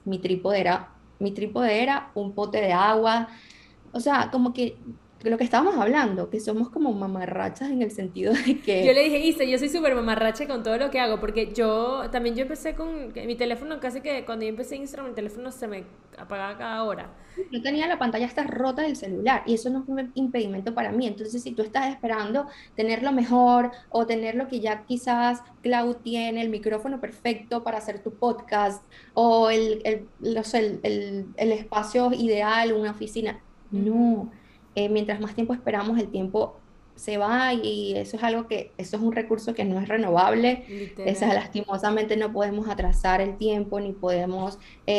mi trípode era un pote de agua, o sea, como que lo que estábamos hablando, que somos como mamarrachas en el sentido de Yo que le dije, Isa, yo soy súper mamarracha con todo lo que hago, porque yo empecé con mi teléfono, casi que cuando yo empecé Instagram, mi teléfono se me apagaba cada hora. yo tenía la pantalla hasta rota del celular y eso no fue un impedimento para mí. Entonces, si tú estás esperando tener lo mejor o tener lo que ya quizás Cloud tiene, el micrófono perfecto para hacer tu podcast o no sé, el espacio ideal, una oficina, Ujú. no. Mientras más tiempo esperamos, el tiempo se va y eso es un recurso que no es renovable. Literal. Lastimosamente no podemos atrasar el tiempo ni podemos...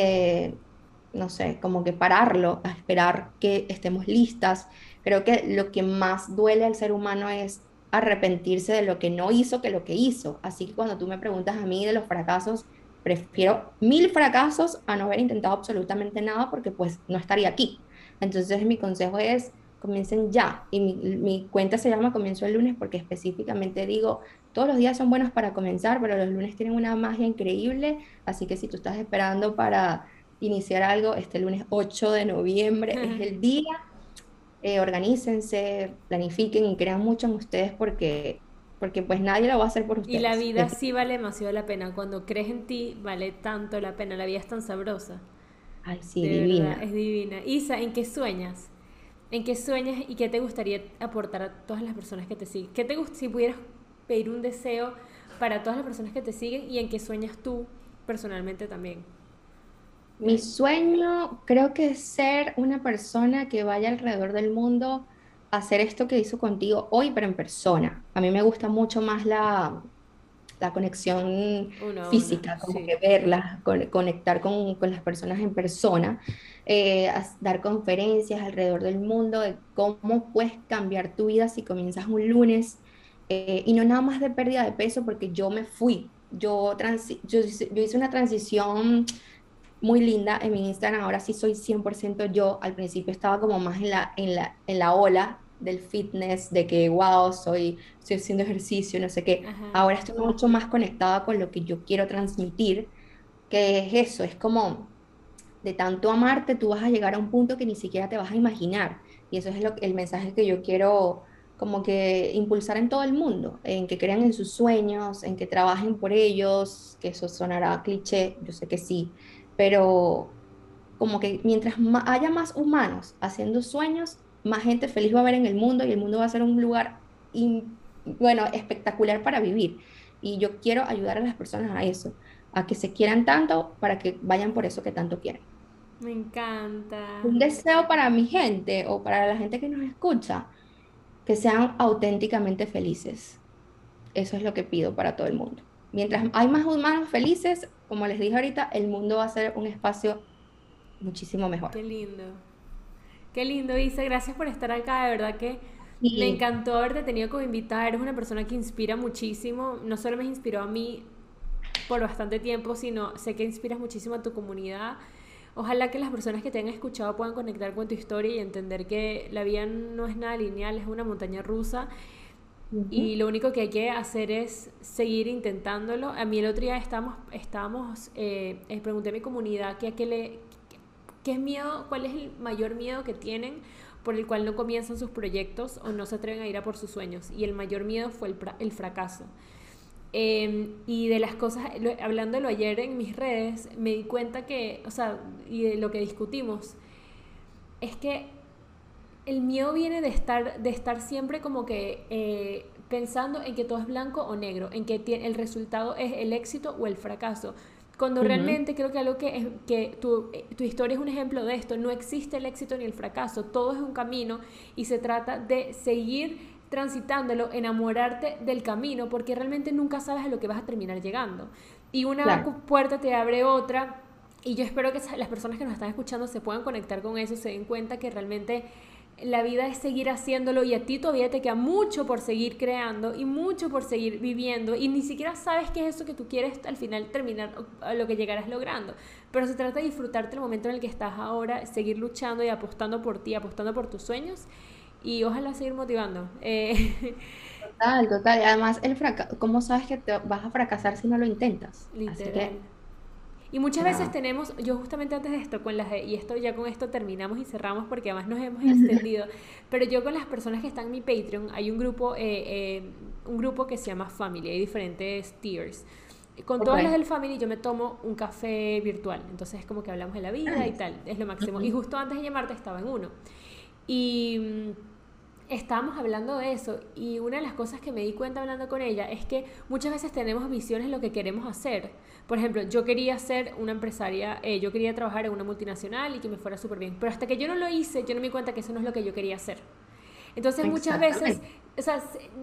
no sé, como que pararlo, a esperar que estemos listas. Creo que lo que más duele al ser humano es arrepentirse de lo que no hizo que lo que hizo. Así que cuando tú me preguntas a mí de los fracasos, prefiero 1000 fracasos a no haber intentado absolutamente nada porque pues no estaría aquí. Entonces mi consejo es, comiencen ya. Y mi cuenta se llama Comienzo el lunes porque específicamente digo, todos los días son buenos para comenzar, pero los lunes tienen una magia increíble. Así que si tú estás esperando para iniciar algo, este lunes 8 de noviembre es el día. Organícense, planifiquen y crean mucho en ustedes porque pues nadie lo va a hacer por Y la ustedes. vida sí vale demasiado la pena. Cuando crees en ti, vale tanto la pena. La vida es tan sabrosa. Ay, sí, De verdad, divina. es divina. Isa, ¿en qué sueñas? ¿En qué sueñas y qué te gustaría aportar a todas las personas que te siguen? ¿Qué te si pudieras pedir un deseo para todas las personas que te siguen y en qué sueñas tú personalmente también? Mi sueño creo que es ser una persona que vaya alrededor del mundo a hacer esto que hizo contigo hoy, pero en persona. A mí me gusta mucho más la conexión Uno a uno, física, como sí. que verlas, conectar con las personas en persona, dar conferencias alrededor del mundo de cómo puedes cambiar tu vida si comienzas un lunes, y no nada más de pérdida de peso, porque yo me fui, yo hice una transición muy linda en mi Instagram. Ahora sí soy 100% yo. Al principio estaba como más en la ola del fitness, de que, wow, estoy haciendo ejercicio, no sé qué. Ajá. Ahora estoy mucho más conectada con lo que yo quiero transmitir, que es eso, es como de tanto amarte, tú vas a llegar a un punto que ni siquiera te vas a imaginar. Y eso es el mensaje que yo quiero como que impulsar en todo el mundo, en que crean en sus sueños, en que trabajen por ellos, que eso sonará cliché, yo sé que sí, pero como que mientras haya más humanos haciendo sueños, más gente feliz va a haber en el mundo y el mundo va a ser un lugar, bueno, espectacular para vivir. Y yo quiero ayudar a las personas a eso, a que se quieran tanto para que vayan por eso que tanto quieren. Me encanta. Un deseo para mi gente o para la gente que nos escucha. que sean auténticamente felices. Eso es lo que pido para todo el mundo. Mientras hay más humanos felices, como les dije ahorita, el mundo va a ser un espacio muchísimo mejor. Qué lindo. Qué lindo, Isa. Gracias por estar acá. De verdad que me Y encantó haberte tenido como invitada. Eres una persona que inspira muchísimo. No solo me inspiró a mí por bastante tiempo, sino sé que inspiras muchísimo a tu comunidad. Ojalá que las personas que te han escuchado puedan conectar con tu historia y entender que la vida no es nada lineal, es una montaña rusa y ujú, lo único que hay que hacer es seguir intentándolo. A mí el otro día pregunté a mi comunidad qué es miedo, cuál es el mayor miedo que tienen por el cual no comienzan sus proyectos o no se atreven a ir a por sus sueños. Y el mayor miedo fue el fracaso. Y de las cosas, hablándolo ayer en mis redes, me di cuenta que, o sea, y de lo que discutimos, es que el miedo viene de estar siempre como que pensando en que todo es blanco o negro, en que el resultado es el éxito o el fracaso. Cuando ujú, realmente creo que algo que tu historia es un ejemplo de esto, no existe el éxito ni el fracaso, todo es un camino y se trata de seguir transitándolo, enamorarte del camino, porque realmente nunca sabes a lo que vas a terminar llegando. Y una claro. puerta te abre otra, y yo espero que las personas que nos están escuchando se puedan conectar con eso, se den cuenta que realmente la vida es seguir haciéndolo y a ti todavía te queda mucho por seguir creando y mucho por seguir viviendo y ni siquiera sabes qué es eso que tú quieres al final terminar a lo que llegarás logrando, pero se trata de disfrutarte el momento en el que estás ahora, seguir luchando y apostando por ti, apostando por tus sueños y ojalá seguir motivando. Total, total. Y además, ¿cómo sabes que te vas a fracasar si no lo intentas? Así Literal. que, Y muchas veces nada. tenemos, yo justamente antes de esto, y esto ya con esto terminamos y cerramos porque además nos hemos extendido, pero yo con las personas que están en mi Patreon, hay un grupo que se llama Family, hay diferentes tiers. Con Ok. todas las del Family yo me tomo un café virtual, entonces es como que hablamos de la vida y Nice. tal, es lo máximo. Y Ujú. justo antes de llamarte estaba en uno. Y estábamos hablando de eso y una de las cosas que me di cuenta hablando con ella es que muchas veces tenemos visiones de lo que queremos hacer. Por ejemplo, yo quería ser una empresaria, yo quería trabajar en una multinacional y que me fuera súper bien, pero hasta que yo no lo hice, yo no me di cuenta que eso no es lo que yo quería hacer. Entonces muchas veces, Exactamente. o sea,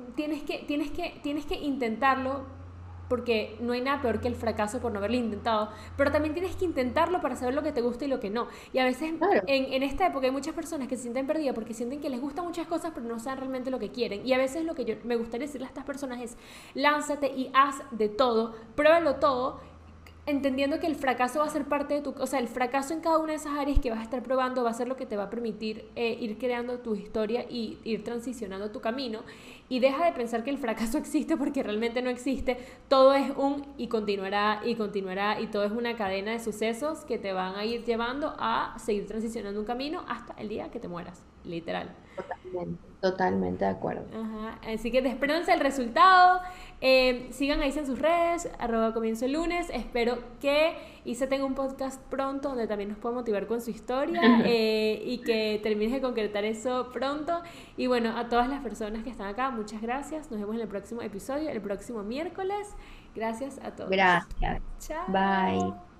tienes que intentarlo porque no hay nada peor que el fracaso por no haberlo intentado, pero también tienes que intentarlo para saber lo que te gusta y lo que no. Y a veces Claro. en esta época hay muchas personas que se sienten perdidas porque sienten que les gustan muchas cosas pero no saben realmente lo que quieren. Y a veces lo que yo me gustaría decirle a estas personas es, lánzate y haz de todo, pruébalo todo, entendiendo que el fracaso va a ser parte de tu, o sea, el fracaso en cada una de esas áreas que vas a estar probando va a ser lo que te va a permitir ir creando tu historia y ir transicionando tu camino y deja de pensar que el fracaso existe porque realmente no existe, todo es un y continuará y todo es una cadena de sucesos que te van a ir llevando a seguir transicionando un camino hasta el día que te mueras, literal. Totalmente, totalmente de acuerdo. Ajá, así que espérense el resultado. Sigan ahí en sus redes, @comienzo el lunes. Espero que Isa tenga un podcast pronto donde también nos pueda motivar con su historia y que termines de concretar eso pronto. Y bueno, a todas las personas que están acá, muchas gracias. Nos vemos en el próximo episodio, el próximo miércoles. Gracias a todos. Gracias. Bye. Chao.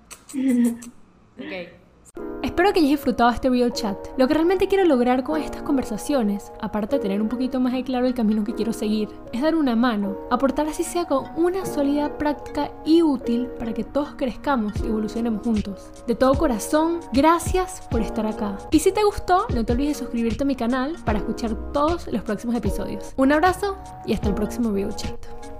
Ok. Espero que hayas disfrutado este Real Chat. Lo que realmente quiero lograr con estas conversaciones, aparte de tener un poquito más de claro el camino que quiero seguir, es dar una mano, aportar así sea con una sólida práctica y útil para que todos crezcamos y evolucionemos juntos. De todo corazón, gracias por estar acá. Y si te gustó, no te olvides de suscribirte a mi canal para escuchar todos los próximos episodios. Un abrazo y hasta el próximo Real Chat.